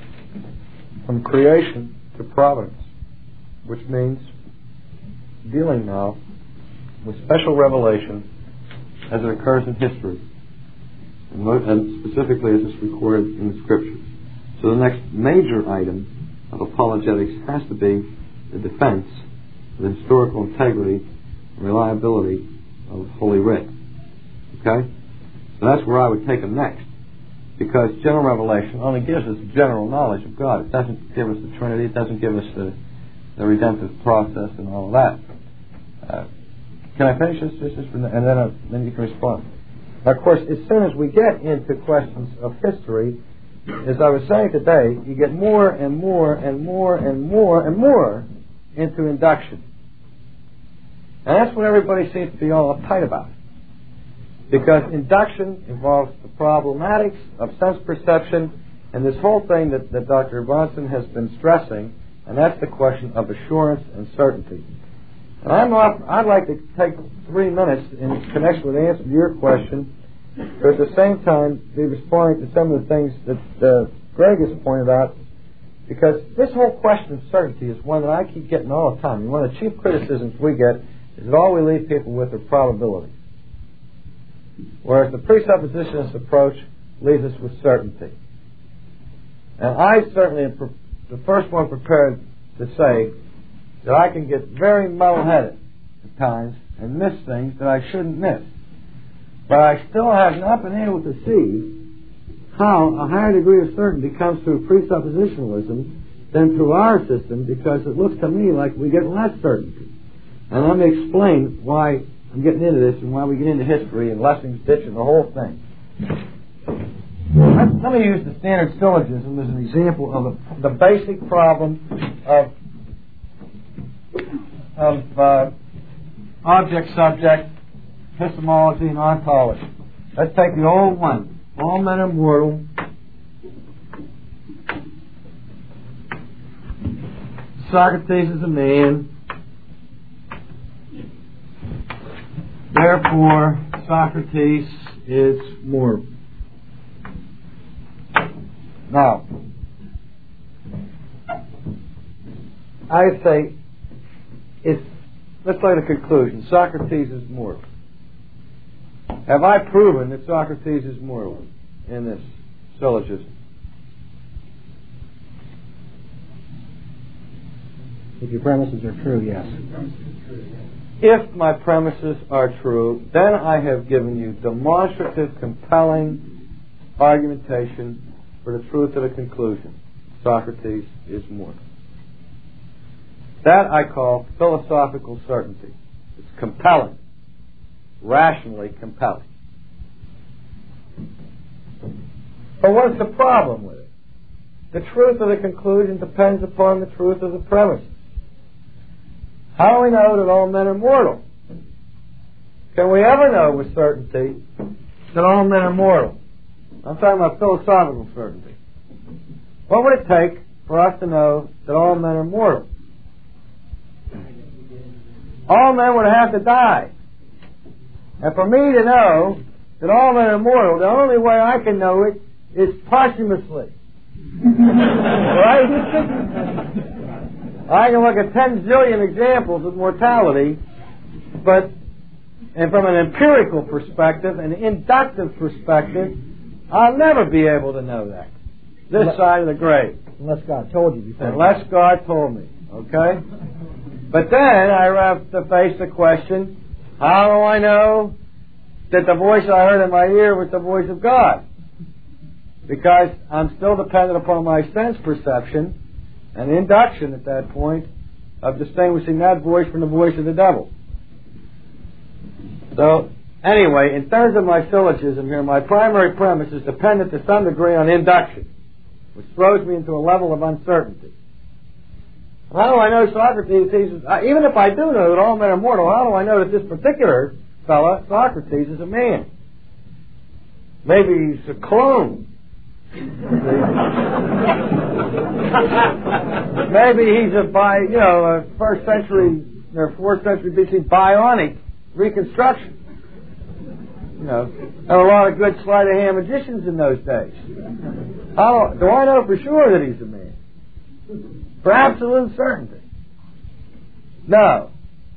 from creation to providence, which means dealing now with special revelation as it occurs in history, and specifically as it's recorded in the Scriptures. So the next major item of apologetics has to be the defense of the historical integrity and reliability of Holy Writ. Okay? So that's where I would take them next, because general revelation only gives us general knowledge of God. It doesn't give us the Trinity. It doesn't give us the redemptive process and all of that. Can I finish this? And then you can respond. Now, of course, as soon as we get into questions of history, as I was saying today, you get more and more and more and more and more into induction. And that's what everybody seems to be all uptight about. Because induction involves the problematics of sense perception and this whole thing that Dr. Bronson has been stressing, and that's the question of assurance and certainty. And I'd like to take 3 minutes in connection with the answer to your question, but at the same time be responding to some of the things that Greg has pointed out, because this whole question of certainty is one that I keep getting all the time. And one of the chief criticisms we get is that all we leave people with are probabilities, whereas the presuppositionist approach leaves us with certainty. And I certainly am the first one prepared to say that I can get very muddle-headed at times and miss things that I shouldn't miss. But I still have not been able to see how a higher degree of certainty comes through presuppositionalism than through our system, because it looks to me like we get less certainty. And let me explain why I'm getting into this and why we get into history and Lessing's ditch and the whole thing. Let me use the standard syllogism as an example of the basic problem of object-subject, epistemology, and ontology. Let's take the old one. All men are mortal. Socrates is a man. Therefore, Socrates is mortal. Now, I say, let's look at the conclusion. Socrates is mortal. Have I proven that Socrates is mortal in this syllogism? If your premises are true, yes. If my premises are true, then I have given you demonstrative, compelling argumentation for the truth of the conclusion. Socrates is mortal. That I call philosophical certainty. It's compelling. Rationally compelling. But what's the problem with it? The truth of the conclusion depends upon the truth of the premise. How do we know that all men are mortal? Can we ever know with certainty that all men are mortal. I'm talking about philosophical certainty. What would it take for us to know that all men are mortal? All men would have to die. And for me to know that all men are mortal, the only way I can know it is posthumously. Right? I can look at 10 zillion examples of mortality, and from an empirical perspective, an inductive perspective, I'll never be able to know that. This side of the grave. Unless God told you before. Unless God told me. Okay? But then I have to face the question, how do I know that the voice I heard in my ear was the voice of God? Because I'm still dependent upon my sense perception and induction at that point of distinguishing that voice from the voice of the devil. So, anyway, in terms of my syllogism here, my primary premise is dependent to some degree on induction, which throws me into a level of uncertainty. How do I know Socrates, even if I do know that all men are mortal, how do I know that this particular fella, Socrates, is a man? Maybe he's a clone. Maybe he's a first century or 4th century BC bionic reconstruction. There were a lot of good sleight of hand magicians in those days. How do I know for sure that he's a man? For absolute certainty. No.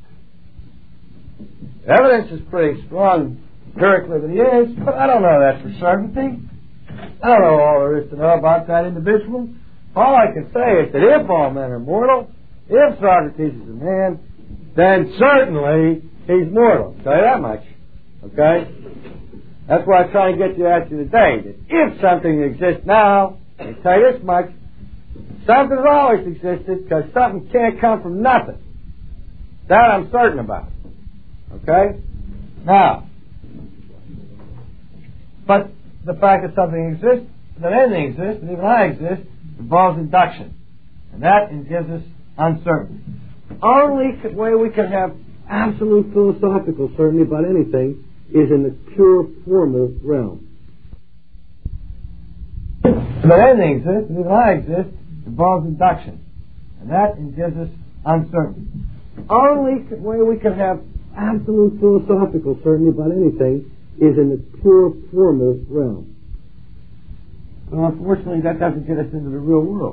Evidence is pretty strong empirically that he is, but I don't know that for certainty. I don't know all there is to know about that individual. All I can say is that if all men are mortal, if Socrates is a man, then certainly he's mortal. I'll tell you that much. Okay? That's why I'm trying to get you at you today. That if something exists now, I tell you this much, something's always existed because something can't come from nothing. That I'm certain about. Okay? Now, but the fact that something exists, that anything exists, and even I exist, involves induction. And that gives us uncertainty. The only way we can have absolute philosophical certainty about anything is in the pure formal realm. But anything exists, and even I exist, involves induction. And that gives us uncertainty. The only way we can have absolute philosophical certainty about anything is in the pure formal realm. Well, unfortunately, that doesn't get us into the real world.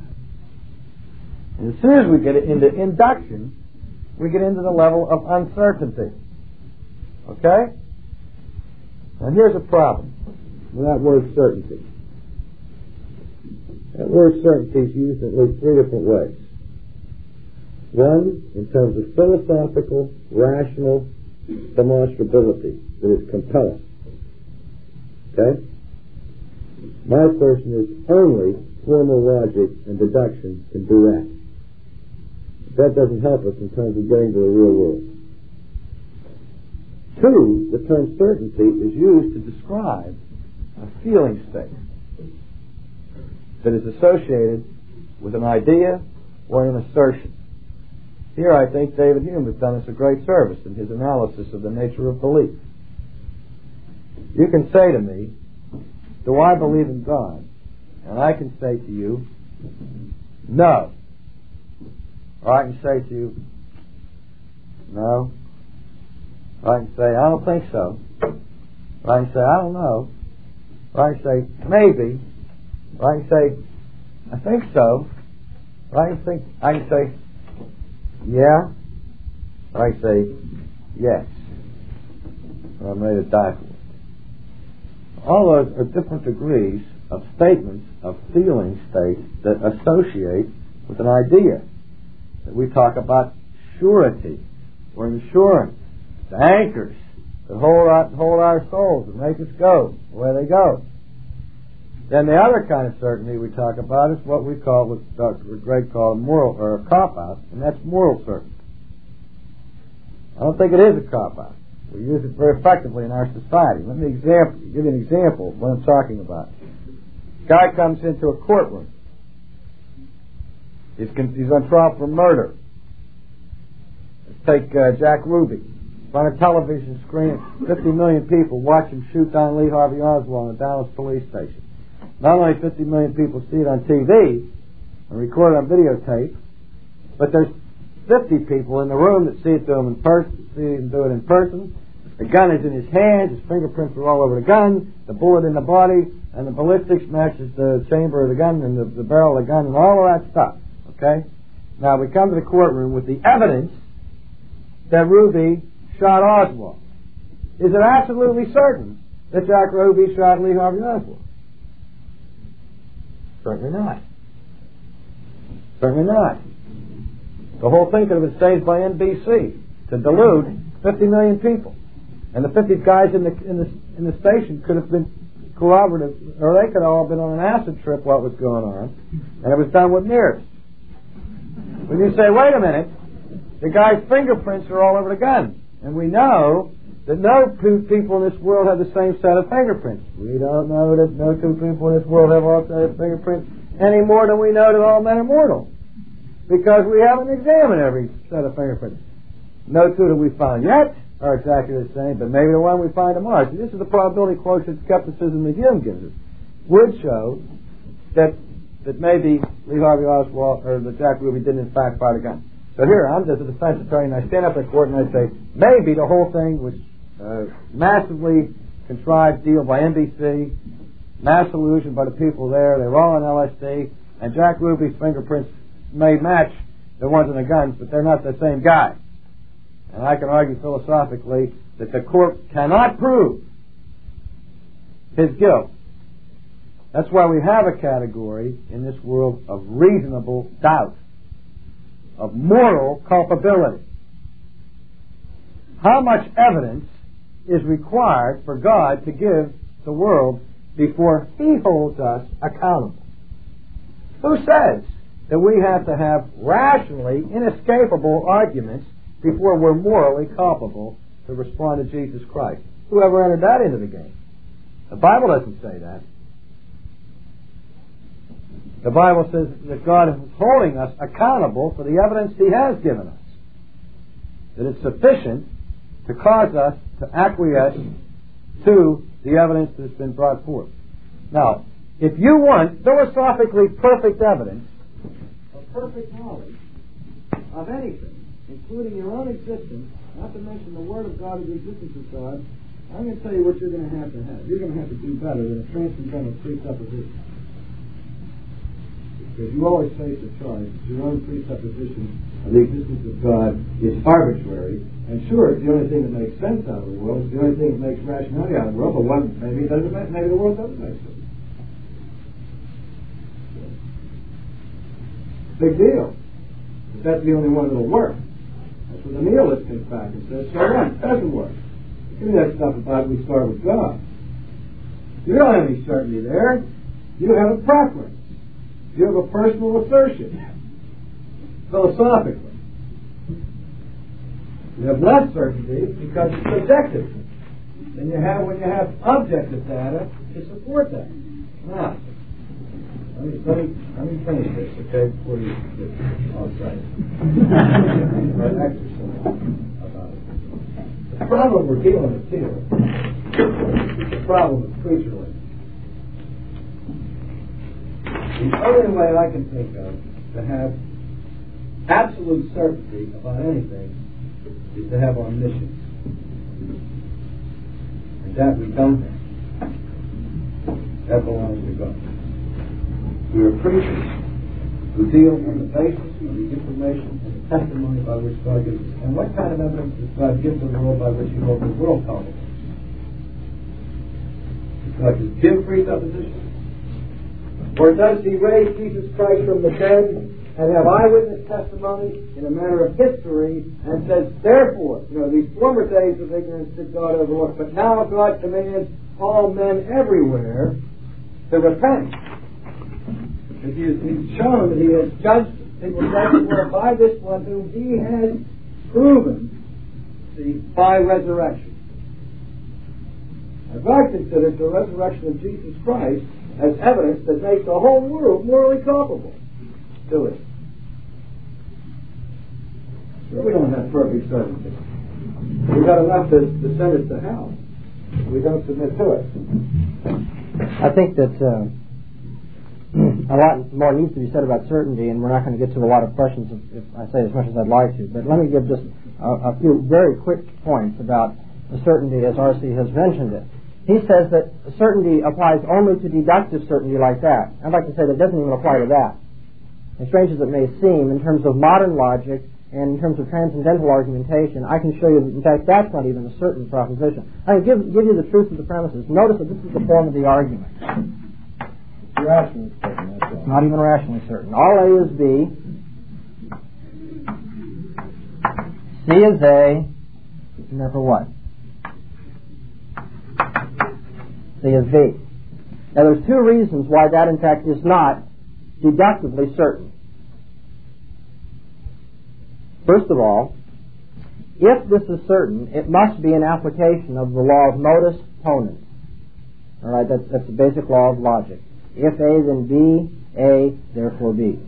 And as soon as we get into induction, we get into the level of uncertainty. Okay? Now here's a problem with that word certainty. That word certainty is used in at least 3 different ways. One, in terms of philosophical, rational demonstrability, that is compelling. Okay? My assertion is only formal logic and deduction can do that. That doesn't help us in terms of getting to the real world. 2, the term certainty is used to describe a feeling state that is associated with an idea or an assertion. Here I think David Hume has done us a great service in his analysis of the nature of belief. You can say to me, do I believe in God? And I can say to you, no. Or I can say to you, no. Or I can say, I don't think so. Or I can say, I don't know. Or I can say, maybe. Or I can say, I think so. Or I can say, yeah. Or I can say, yes. Or I'm ready to die for it. All those are different degrees of statements of feeling states that associate with an idea. That we talk about surety or insurance, the anchors that hold our souls and make us go where they go. Then the other kind of certainty we talk about is what we call, what Dr. Gregg called moral, or a cop-out, and that's moral certainty. I don't think it is a cop-out. We use it very effectively in our society. Let me give you an example of what I'm talking about. A guy comes into a courtroom. He's on trial for murder. Let's take Jack Ruby. on a television screen, 50 million people watch him shoot down Lee Harvey Oswald in the Dallas police station. Not only 50 million people see it on TV and record it on videotape, but there's 50 people in the room that see it do him in person. The gun is in his hands, his fingerprints are all over the gun, the bullet in the body, and the ballistics matches the chamber of the gun and the barrel of the gun and all of that stuff. Okay? Now we come to the courtroom with the evidence that Ruby shot Oswald. Is it absolutely certain that Jack Ruby shot Lee Harvey Oswald? Certainly not. Certainly not. The whole thing could have been staged by NBC to delude 50 million people. And the 50 guys in the station could have been corroborative, or they could have all been on an acid trip what was going on, and it was done with mirrors. When you say, wait a minute, the guy's fingerprints are all over the gun, and we know that no two people in this world have the same set of fingerprints. We don't know that no two people in this world have all set of fingerprints any more than we know that all men are mortal, because we haven't examined every set of fingerprints. No two that we found yet are exactly the same, but maybe the one we find tomorrow. See, this is the probability quotient skepticism that Hume gives us. Would show that maybe Lee Harvey Oswald or that Jack Ruby didn't in fact fire the gun. So here I'm just a defense attorney, and I stand up in court and I say maybe the whole thing was massively contrived deal by NBC, mass illusion by the people there. They were all on LSD, and Jack Ruby's fingerprints may match the ones in the guns, but they're not the same guy. And I can argue philosophically that the court cannot prove his guilt. That's why we have a category in this world of reasonable doubt, of moral culpability. How much evidence is required for God to give the world before He holds us accountable? Who says that we have to have rationally inescapable arguments before we're morally culpable to respond to Jesus Christ? Whoever entered that into the game? The Bible doesn't say that. The Bible says that God is holding us accountable for the evidence He has given us. That it's sufficient to cause us to acquiesce to the evidence that's been brought forth. Now, if you want philosophically perfect evidence of perfect knowledge of anything, including your own existence, not to mention the Word of God or the existence of God, I'm going to tell you what you're going to have. You're going to have to do better than a transcendental presupposition. Because you always face the charge that your own presupposition of the existence of God is arbitrary. And sure, it's the only thing that makes sense out of the world. It's the only thing that makes rationality out of the world. But maybe the world doesn't make sense. Big deal. But that's the only one that'll work. That's what the nihilist comes back and says, so what? It doesn't work. Give me that stuff about we start with God. You don't have any certainty there. You have a preference. You have a personal assertion. Philosophically. You have less certainty because it's subjective than you have when you have objective data to support that. Now, let me finish this, okay, before you get outside. About it. The problem we're dealing with here is the problem of creaturely. The only way I can think of to have absolute certainty about anything is to have omniscience. And that we don't have. That belongs to God. We are creatures who deal on the basis of the information and the testimony by which God gives us. And what kind of evidence does God give to the world by which He holds the world culpable? Does God just give presuppositions? Or does He raise Jesus Christ from the dead and have eyewitness testimony in a matter of history and says, therefore, these former days of ignorance did God overlook, but now God commands all men everywhere to repent. He's shown that He has judged people everywhere by this one whom He has proven, by resurrection. Now, God considers the resurrection of Jesus Christ as evidence that makes the whole world morally culpable to it. So we don't have perfect certainty. We've got enough to send us to hell. We don't submit to it. I think that a lot more needs to be said about certainty, and we're not going to get to a lot of questions if I say as much as I'd like to. But let me give just a few very quick points about the certainty as R.C. has mentioned it. He says that certainty applies only to deductive certainty like that. I'd like to say that it doesn't even apply to that. As strange as it may seem, in terms of modern logic and in terms of transcendental argumentation, I can show you that, in fact, that's not even a certain proposition. I can give you the truth of the premises. Notice that this is the form of the argument. Rationally certain, that's all. It's not even rationally certain. All A is B. C is A. And therefore what? C is B. Now there's two reasons why that in fact is not deductively certain. First of all, if this is certain, it must be an application of the law of modus ponens. All right, that's the basic law of logic. If A, then B, A, therefore B.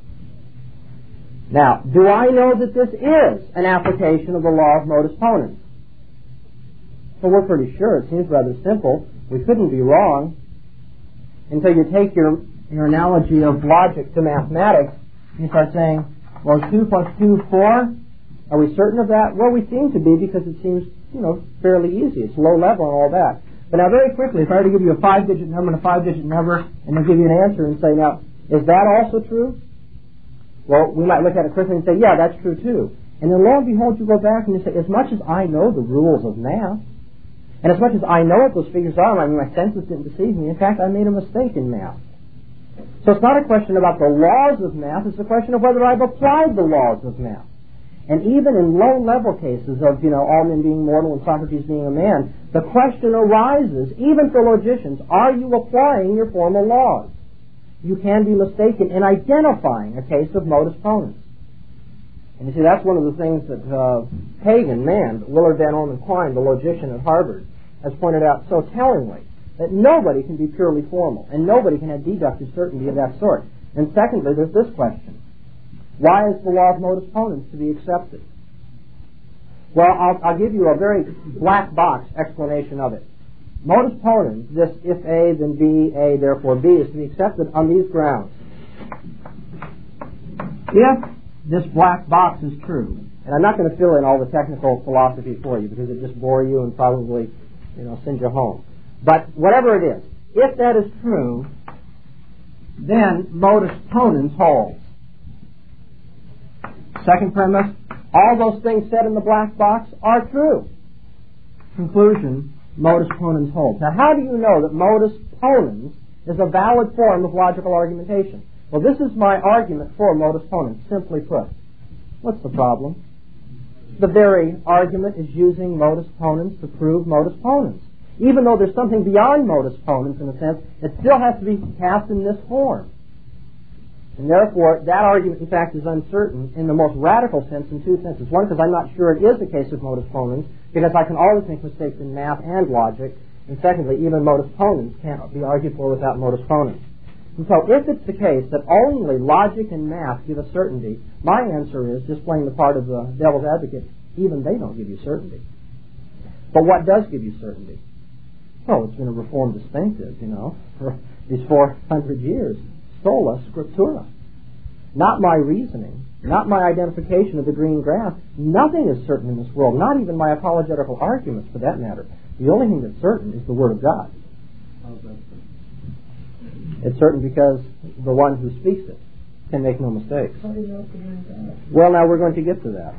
Now, do I know that this is an application of the law of modus ponens? Well, we're pretty sure. It seems rather simple. We couldn't be wrong until you take your analogy of logic to mathematics. You start saying, well, 2 plus 2, 4. Are we certain of that? Well, we seem to be because it seems, fairly easy. It's low level and all that. But now, very quickly, if I were to give you a 5-digit number and a 5-digit number, and then give you an answer and say, now, is that also true? Well, we might look at it quickly and say, yeah, that's true too. And then lo and behold, you go back and you say, as much as I know the rules of math, and as much as I know what those figures are, my senses didn't deceive me. In fact, I made a mistake in math. So it's not a question about the laws of math, it's a question of whether I've applied the laws of math. And even in low-level cases of, all men being mortal and Socrates being a man, the question arises, even for logicians, are you applying your formal laws? You can be mistaken in identifying a case of modus ponens. And you see, that's one of the things that Pagan, Willard Van Orman Quine, the logician at Harvard, has pointed out so tellingly, that nobody can be purely formal, and nobody can have deductive certainty of that sort. And secondly, there's this question. Why is the law of modus ponens to be accepted? Well, I'll give you a very black box explanation of it. Modus ponens, this if A, then B, A, therefore B, is to be accepted on these grounds. If this black box is true, and I'm not going to fill in all the technical philosophy for you because it just bore you and probably, send you home. But whatever it is, if that is true, then modus ponens holds. Second premise, all those things said in the black box are true. Conclusion, modus ponens holds. Now, how do you know that modus ponens is a valid form of logical argumentation? Well, this is my argument for modus ponens, simply put. What's the problem? The very argument is using modus ponens to prove modus ponens. Even though there's something beyond modus ponens, in a sense, it still has to be cast in this form. And therefore, that argument, in fact, is uncertain in the most radical sense in two senses. One, because I'm not sure it is a case of modus ponens, because I can always make mistakes in math and logic. And secondly, even modus ponens can't be argued for without modus ponens. And so, if it's the case that only logic and math give us certainty, my answer is, just playing the part of the devil's advocate, even they don't give you certainty. But what does give you certainty? Well, it's been a Reformed distinctive, for these 400 years. Sola scriptura. Not my reasoning, not my identification of the green grass. Nothing is certain in this world, not even my apologetical arguments for that matter. The only thing that's certain is the Word of God. How's that? It's certain because the one who speaks it can make no mistakes. Well, now we're going to get to that.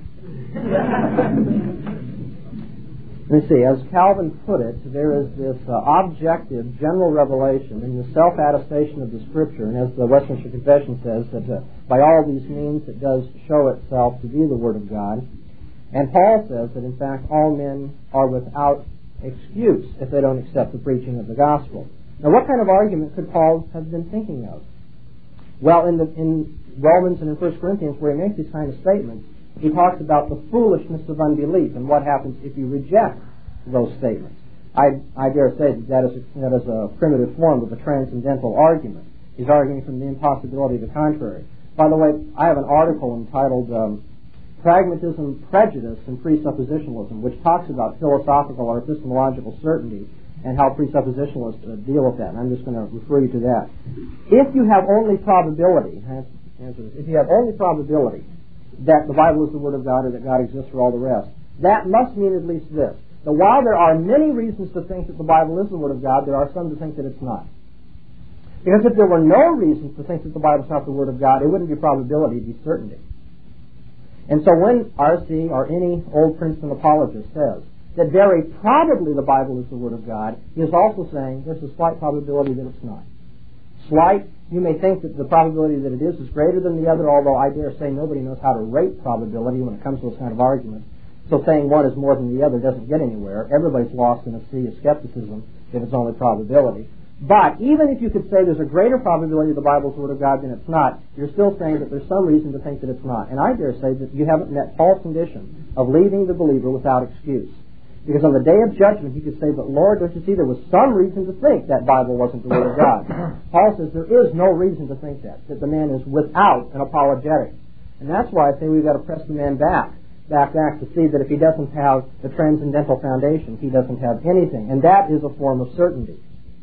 Let me see, as Calvin put it, there is this objective general revelation in the self-attestation of the Scripture, and as the Westminster Confession says, that by all these means it does show itself to be the Word of God. And Paul says that, in fact, all men are without excuse if they don't accept the preaching of the gospel. Now, what kind of argument could Paul have been thinking of? Well, in Romans and in 1 Corinthians, where he makes these kind of statements, he talks about the foolishness of unbelief and what happens if you reject those statements. I dare say that is a primitive form of a transcendental argument. He's arguing from the impossibility of the contrary. By the way, I have an article entitled pragmatism, prejudice, and presuppositionalism, which talks about philosophical or epistemological certainty and how presuppositionalists deal with that. And I'm just going to refer you to that. If you have only probability, if you have only probability that the Bible is the Word of God or that God exists for all the rest, that must mean at least this: that while there are many reasons to think that the Bible is the Word of God, there are some to think that it's not. Because if there were no reasons to think that the Bible is not the Word of God, it wouldn't be probability, it'd be certainty. And so when R.C. or any old Princeton apologist says that very probably the Bible is the Word of God, he is also saying there's a slight probability that it's not. Slight, you may think that the probability that it is greater than the other, although I dare say nobody knows how to rate probability when it comes to those kind of arguments. So saying one is more than the other doesn't get anywhere. Everybody's lost in a sea of skepticism if it's only probability. But even if you could say there's a greater probability the Bible is the Word of God than it's not, you're still saying that there's some reason to think that it's not. And I dare say that you haven't met Paul's condition of leaving the believer without excuse. Because on the day of judgment, he could say, but Lord, don't you see, there was some reason to think that Bible wasn't the Word of God. Paul says there is no reason to think that the man is without an apologetic. And that's why I say we've got to press the man back to see that if he doesn't have the transcendental foundation, he doesn't have anything. And that is a form of certainty.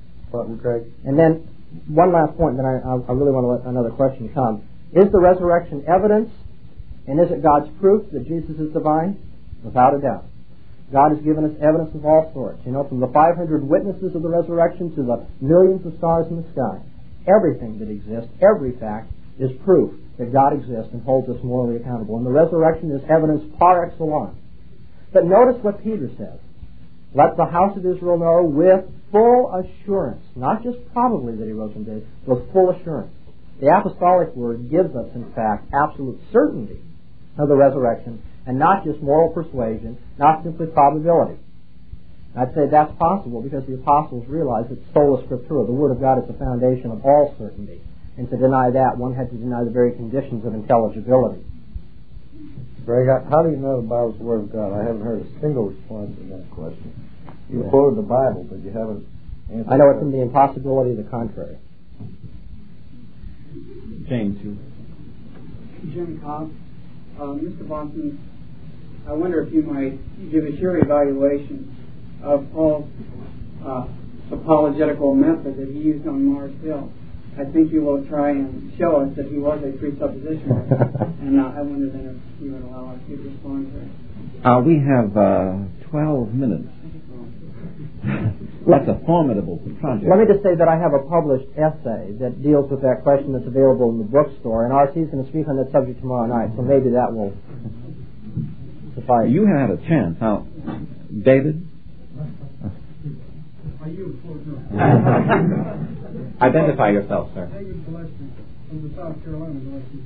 And then one last point, then I really want to let another question come. Is the resurrection evidence, and is it God's proof that Jesus is divine? Without a doubt. God has given us evidence of all sorts. You know, from the 500 witnesses of the resurrection to the millions of stars in the sky. Everything that exists, every fact, is proof that God exists and holds us morally accountable. And the resurrection is evidence par excellence. But notice what Peter says. Let the house of Israel know with full assurance, not just probably that he rose from the dead, but full assurance. The apostolic word gives us, in fact, absolute certainty of the resurrection, and not just moral persuasion, not simply probability. I'd say that's possible because the apostles realized that sola scriptura, the Word of God, is the foundation of all certainty. And to deny that, one had to deny the very conditions of intelligibility. Greg, how do you know the Bible's the Word of God? I haven't heard a single response to that question. You quoted the Bible, but you haven't answered. I know it's in the impossibility of the contrary. James, you. Jim Cobb. Mr. Boston, I wonder if you might give us your evaluation of Paul's apologetical method that he used on Mars Hill. I think you will try and show us that he was a presuppositionalist. And I wonder then if you would allow us to respond to it. We have 12 minutes. That's a formidable project. Let me just say that I have a published essay that deals with that question that's available in the bookstore, and R.C. is going to speak on that subject tomorrow night, so maybe that will suffice. You had a chance. Now, David? Identify yourself, sir. David Gillespie from the South Carolina Gillespie.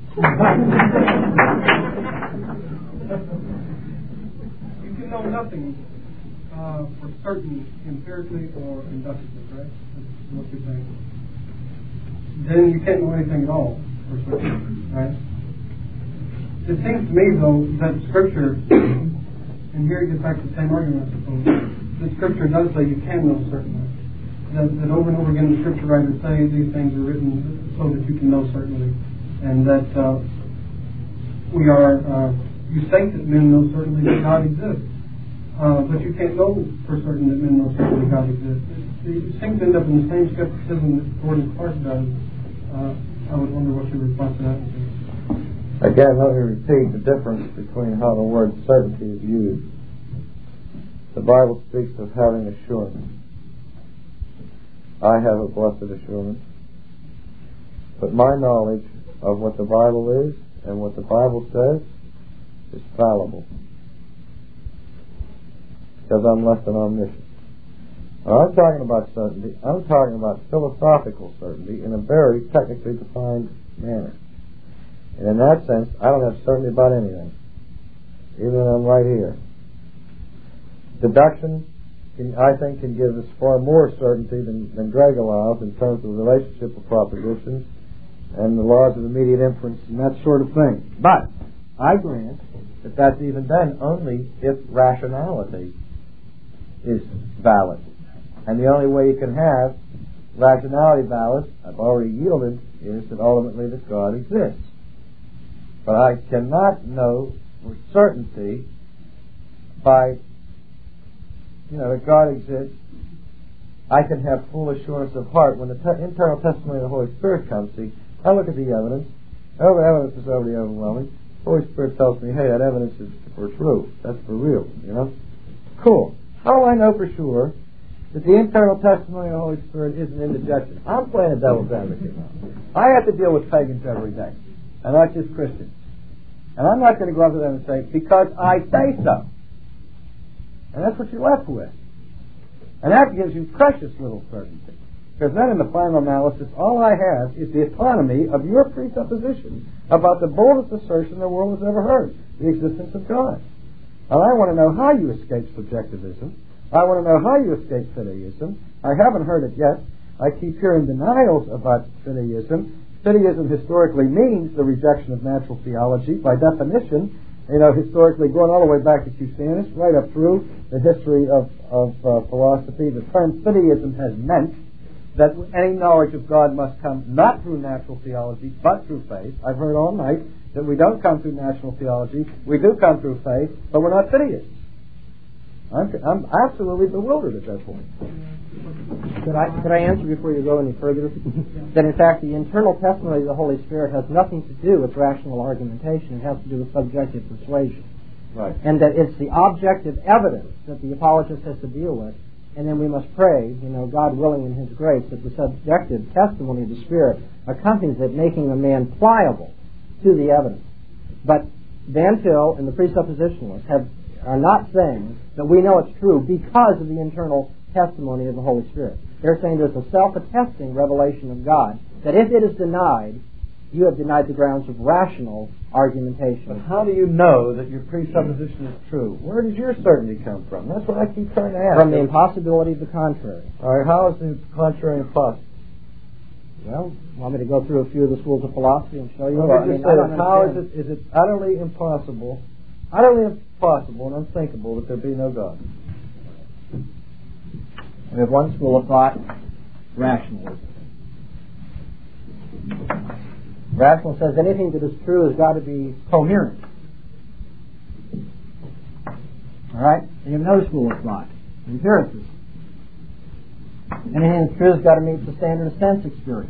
You can know nothing for certain empirically or inductively, right? That's what you're saying. Then you can't know anything at all for certain, right? It seems to me, though, that Scripture, and here you get back to the same argument, I suppose, that Scripture does say you can know certainly. That over and over again the Scripture writers say these things are written so that you can know certainly. And that you say that men know certainly that God exists. But you can't know for certain that men know certainly God exists. It seems to end up in the same skepticism that Gordon Clark does. I would wonder what your response to that would be. Again, let me repeat the difference between how the word certainty is used. The Bible speaks of having assurance. I have a blessed assurance. But my knowledge of what the Bible is and what the Bible says is fallible. Because I'm less than omniscient. When I'm talking about certainty, I'm talking about philosophical certainty in a very technically defined manner. And in that sense, I don't have certainty about anything, even when I'm right here. Deduction, I think, can give us far more certainty than Greg allows in terms of the relationship of propositions and the laws of immediate inference and that sort of thing. But I grant that that's even then only if rationality is valid. And the only way you can have rationality valid, I've already yielded, is that ultimately that God exists. But I cannot know or certainty by, that God exists. I can have full assurance of heart when the internal testimony of the Holy Spirit comes. See, I look at the evidence. Oh, the evidence is already overwhelming. The Holy Spirit tells me, hey, that evidence is for true. That's for real, Cool. How do I know for sure that the internal testimony of the Holy Spirit isn't indigestion? I'm playing a devil's advocate now. I have to deal with pagans every day, and not just Christians. And I'm not going to go up to them and say, because I say so. And that's what you're left with. And that gives you precious little certainty. Because then in the final analysis, all I have is the autonomy of your presupposition about the boldest assertion the world has ever heard, the existence of God. And I want to know how you escape subjectivism. I want to know how you escape fideism. I haven't heard it yet. I keep hearing denials about fideism. Fideism historically means the rejection of natural theology. By definition, historically going all the way back to Cusanus, right up through the history of philosophy, the term fideism has meant that any knowledge of God must come not through natural theology, but through faith. I've heard all night that we don't come through natural theology, we do come through faith, but we're not fideists. I'm absolutely bewildered at that point. Could I answer before you go any further? That in fact the internal testimony of the Holy Spirit has nothing to do with rational argumentation. It has to do with subjective persuasion. Right. And that it's the objective evidence that the apologist has to deal with. And then we must pray, God willing in His grace, that the subjective testimony of the Spirit accompanies it, making a man pliable to the evidence. But Van Til and the presuppositionalists are not saying that we know it's true because of the internal testimony of the Holy Spirit. They're saying there's a self-attesting revelation of God, that if it is denied, you have denied the grounds of rational argumentation. But how do you know that your presupposition is true? Where does your certainty come from? That's what I keep trying to ask. From the impossibility of the contrary. All right, how is the contrary impossible? Well, want me to go through a few of the schools of philosophy and show you? How is it utterly impossible and unthinkable that there be no God? We have one school of thought, rationalism. Rational says anything that is true has got to be coherent. All right? And you have another school of thought, empiricism. Anything that's true has got to meet the standard of sense experience.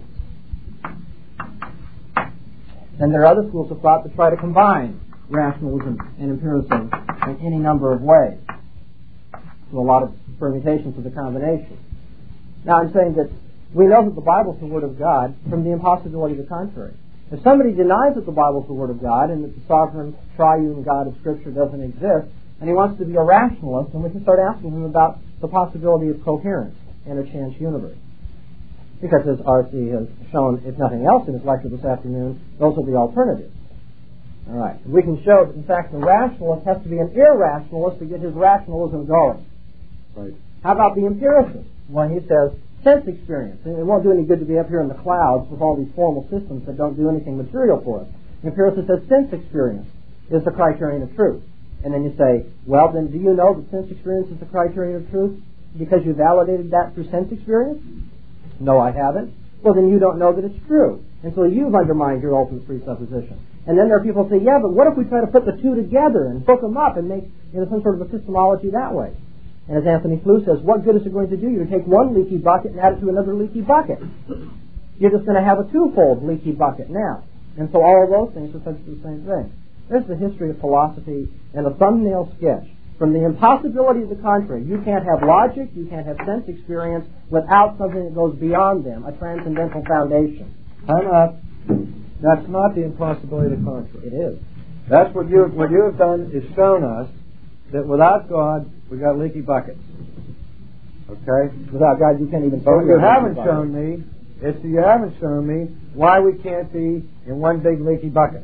And there are other schools of thought that try to combine rationalism and empiricism in any number of ways. So a lot of permutations of the combination. Now I'm saying that we know that the Bible is the Word of God from the impossibility of the contrary. If somebody denies that the Bible is the Word of God and that the sovereign triune God of Scripture doesn't exist, and he wants to be a rationalist, then we can start asking him about the possibility of coherence in a chance universe. Because as R.C. has shown, if nothing else in his lecture this afternoon, those are the alternatives. All right. We can show that, in fact, the rationalist has to be an irrationalist to get his rationalism going. Right. How about the empiricist? Well, he says sense experience. And it won't do any good to be up here in the clouds with all these formal systems that don't do anything material for us. The empiricist says sense experience is the criterion of truth. And then you say, well, then do you know that sense experience is the criterion of truth because you validated that through sense experience? No, I haven't. Well, then you don't know that it's true. And so you've undermined your ultimate presupposition. And then there are people who say, yeah, but what if we try to put the two together and hook them up and make some sort of a systemology that way? And as Anthony Flew says, what good is it going to do you to take one leaky bucket and add it to another leaky bucket? You're just going to have a twofold leaky bucket now. And so all of those things are essentially the same thing. There's the history of philosophy and a thumbnail sketch. From the impossibility of the contrary, you can't have logic, you can't have sense experience without something that goes beyond them, a transcendental foundation. I'm up. That's not the impossibility of the contrary. It is. That's what you have done is shown us that without God, we got leaky buckets. Okay? Without God, you can't even. But you haven't shown me. You haven't shown me why we can't be in one big leaky bucket.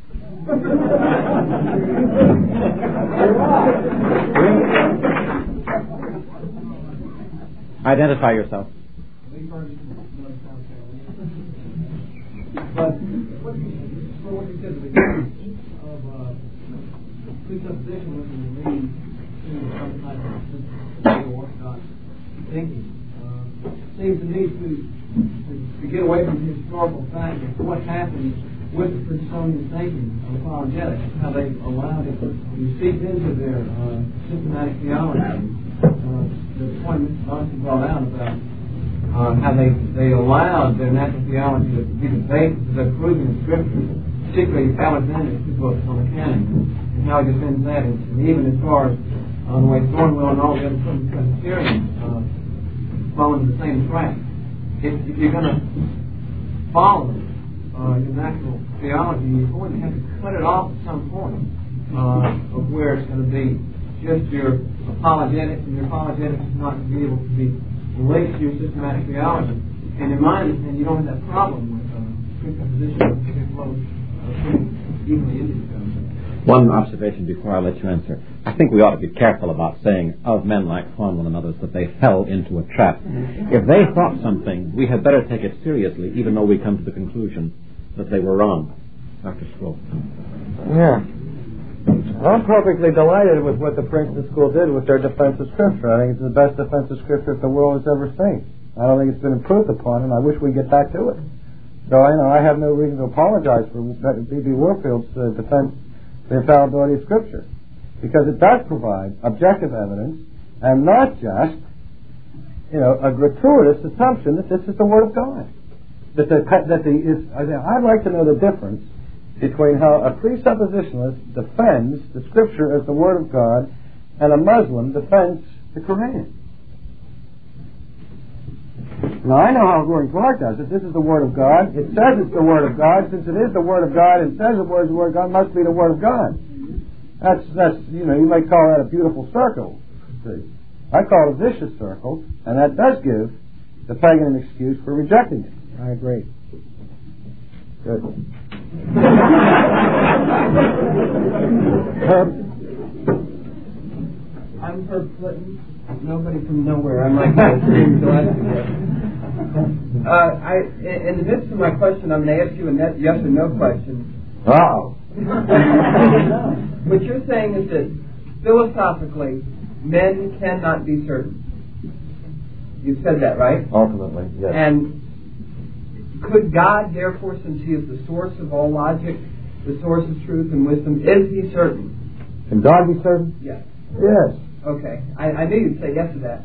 Identify yourself. But what you said at the beginning of presupposition was in the lead to some type of orthodox thinking. Seems to me to get away from the historical fact of what happened with the Princeton thinking of apologetics, how they allowed it to seep into their systematic theology. The point Mr. Boston brought out about how they allowed their natural theology to be the basis of their proving of Scripture, particularly Alexander's two books on the canon, and how he defends that, and even as far as the way Thornwell and all the other Presbyterians fall into the same track. If you're going to follow your natural theology, you're going to have to cut it off at some point of where it's going to be just your apologetics, and your apologetics is not going to be able to be related to your systematic theology. And in my understanding, you don't have that problem with presupposition that flows pretty evenly into each other. One observation before I let you answer. I think we ought to be careful about saying of men like Thornwell and others that they fell into a trap. If they thought something, we had better take it seriously, even though we come to the conclusion that they were wrong. Dr. Stroh. Yeah. I'm perfectly delighted with what the Princeton School did with their defense of Scripture. I think it's the best defense of Scripture that the world has ever seen. I don't think it's been improved upon, and I wish we'd get back to it. So, I have no reason to apologize for B.B. Warfield's defense the infallibility of Scripture, because it does provide objective evidence and not just, a gratuitous assumption that this is the Word of God. I'd like to know the difference between how a presuppositionalist defends the Scripture as the Word of God and a Muslim defends the Quran. Now, I know how Gordon Clark does it. This is the Word of God. It says it's the Word of God. Since it is the Word of God and says the Word is the Word of God, it must be the Word of God. That's you might call that a beautiful circle. See? I call it a vicious circle, and that does give the pagan an excuse for rejecting it. I agree. Good. I'm Herb Clinton. Nobody from nowhere. I'm like in the midst of my question, I'm going to ask you a yes or no question. Uh-oh. What you're saying is that philosophically, men cannot be certain. You've said that, right? Ultimately, yes. And could God, therefore, since He is the source of all logic, the source of truth and wisdom, is He certain? Can God be certain? Yes. Yes. Okay. I knew you'd say yes to that.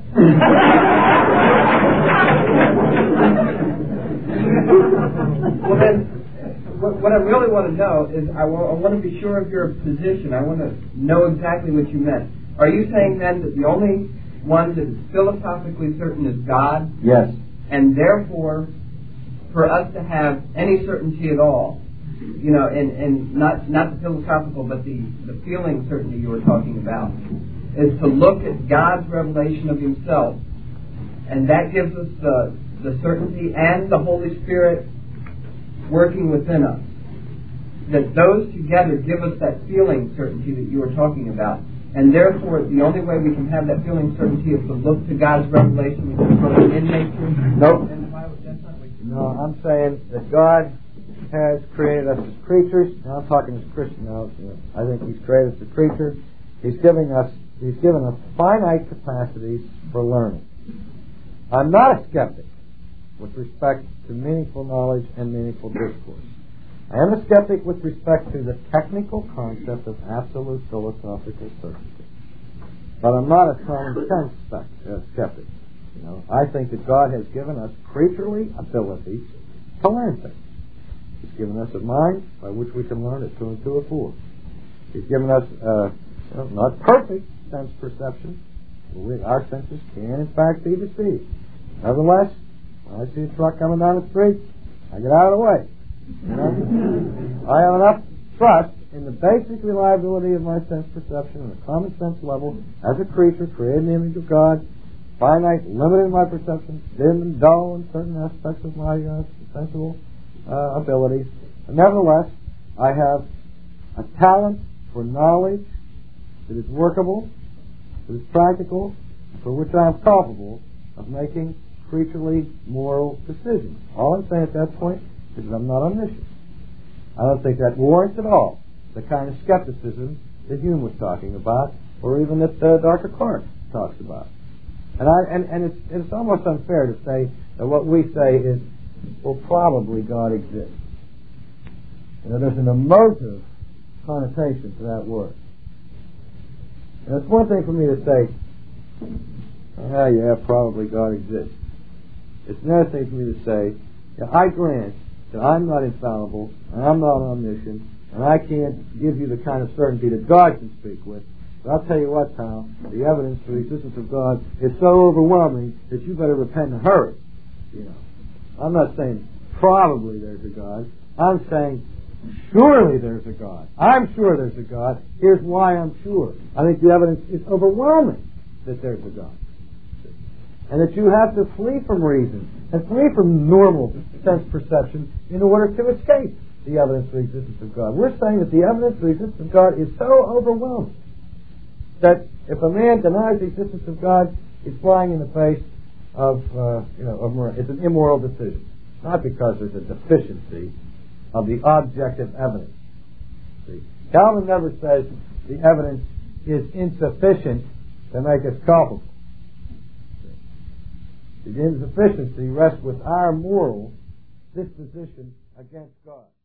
Well, then, what I really want to know is I want to be sure of your position. I want to know exactly what you meant. Are you saying, then, that the only one that is philosophically certain is God? Yes. And therefore, for us to have any certainty at all, and not the philosophical, but the feeling certainty you were talking about, is to look at God's revelation of Himself, and that gives us the certainty and the Holy Spirit working within us. That those together give us that feeling certainty that you were talking about, and therefore the only way we can have that feeling certainty is to look to God's revelation in nature. Nope. No, I'm saying that God has created us as creatures. Now I'm talking as Christian now. I think He's created us as creatures. He's given us finite capacities for learning. I'm not a skeptic with respect to meaningful knowledge and meaningful discourse. I am a skeptic with respect to the technical concept of absolute philosophical certainty. But I'm not a common sense skeptic. I think that God has given us creaturely abilities to learn things. He's given us a mind by which we can learn at 2 and 2 are 4. He's given us not perfect sense perception. Our senses can, in fact, be deceived. Nevertheless, when I see a truck coming down the street, I get out of the way. I have enough trust in the basic reliability of my sense perception on a common sense level as a creature created in the image of God, finite, limited in my perception, dim and dull in certain aspects of my sensual abilities. But nevertheless, I have a talent for knowledge that is workable, that is practical, for which I am culpable of making creaturely moral decisions. All I'm saying at that point is that I'm not omniscient. I don't think that warrants at all the kind of skepticism that Hume was talking about, or even that Dr. Clark talks about. And it's almost unfair to say that what we say is, well, probably God exists. There's an emotive connotation to that word. And it's one thing for me to say, yeah, probably God exists. It's another thing for me to say, I grant that I'm not infallible, and I'm not omniscient, and I can't give you the kind of certainty that God can speak with. But I'll tell you what, pal, the evidence for the existence of God is so overwhelming that you better repent in a hurry. I'm not saying probably there's a God. I'm saying surely there's a God. I'm sure there's a God. Here's why I'm sure. I think the evidence is overwhelming that there's a God. And that you have to flee from reason and flee from normal sense perception in order to escape the evidence for the existence of God. We're saying that the evidence for the existence of God is so overwhelming that if a man denies the existence of God, he's flying in the face of it's an immoral decision. Not because there's a deficiency of the objective evidence. See, Calvin never says the evidence is insufficient to make us culpable. The insufficiency rests with our moral disposition against God.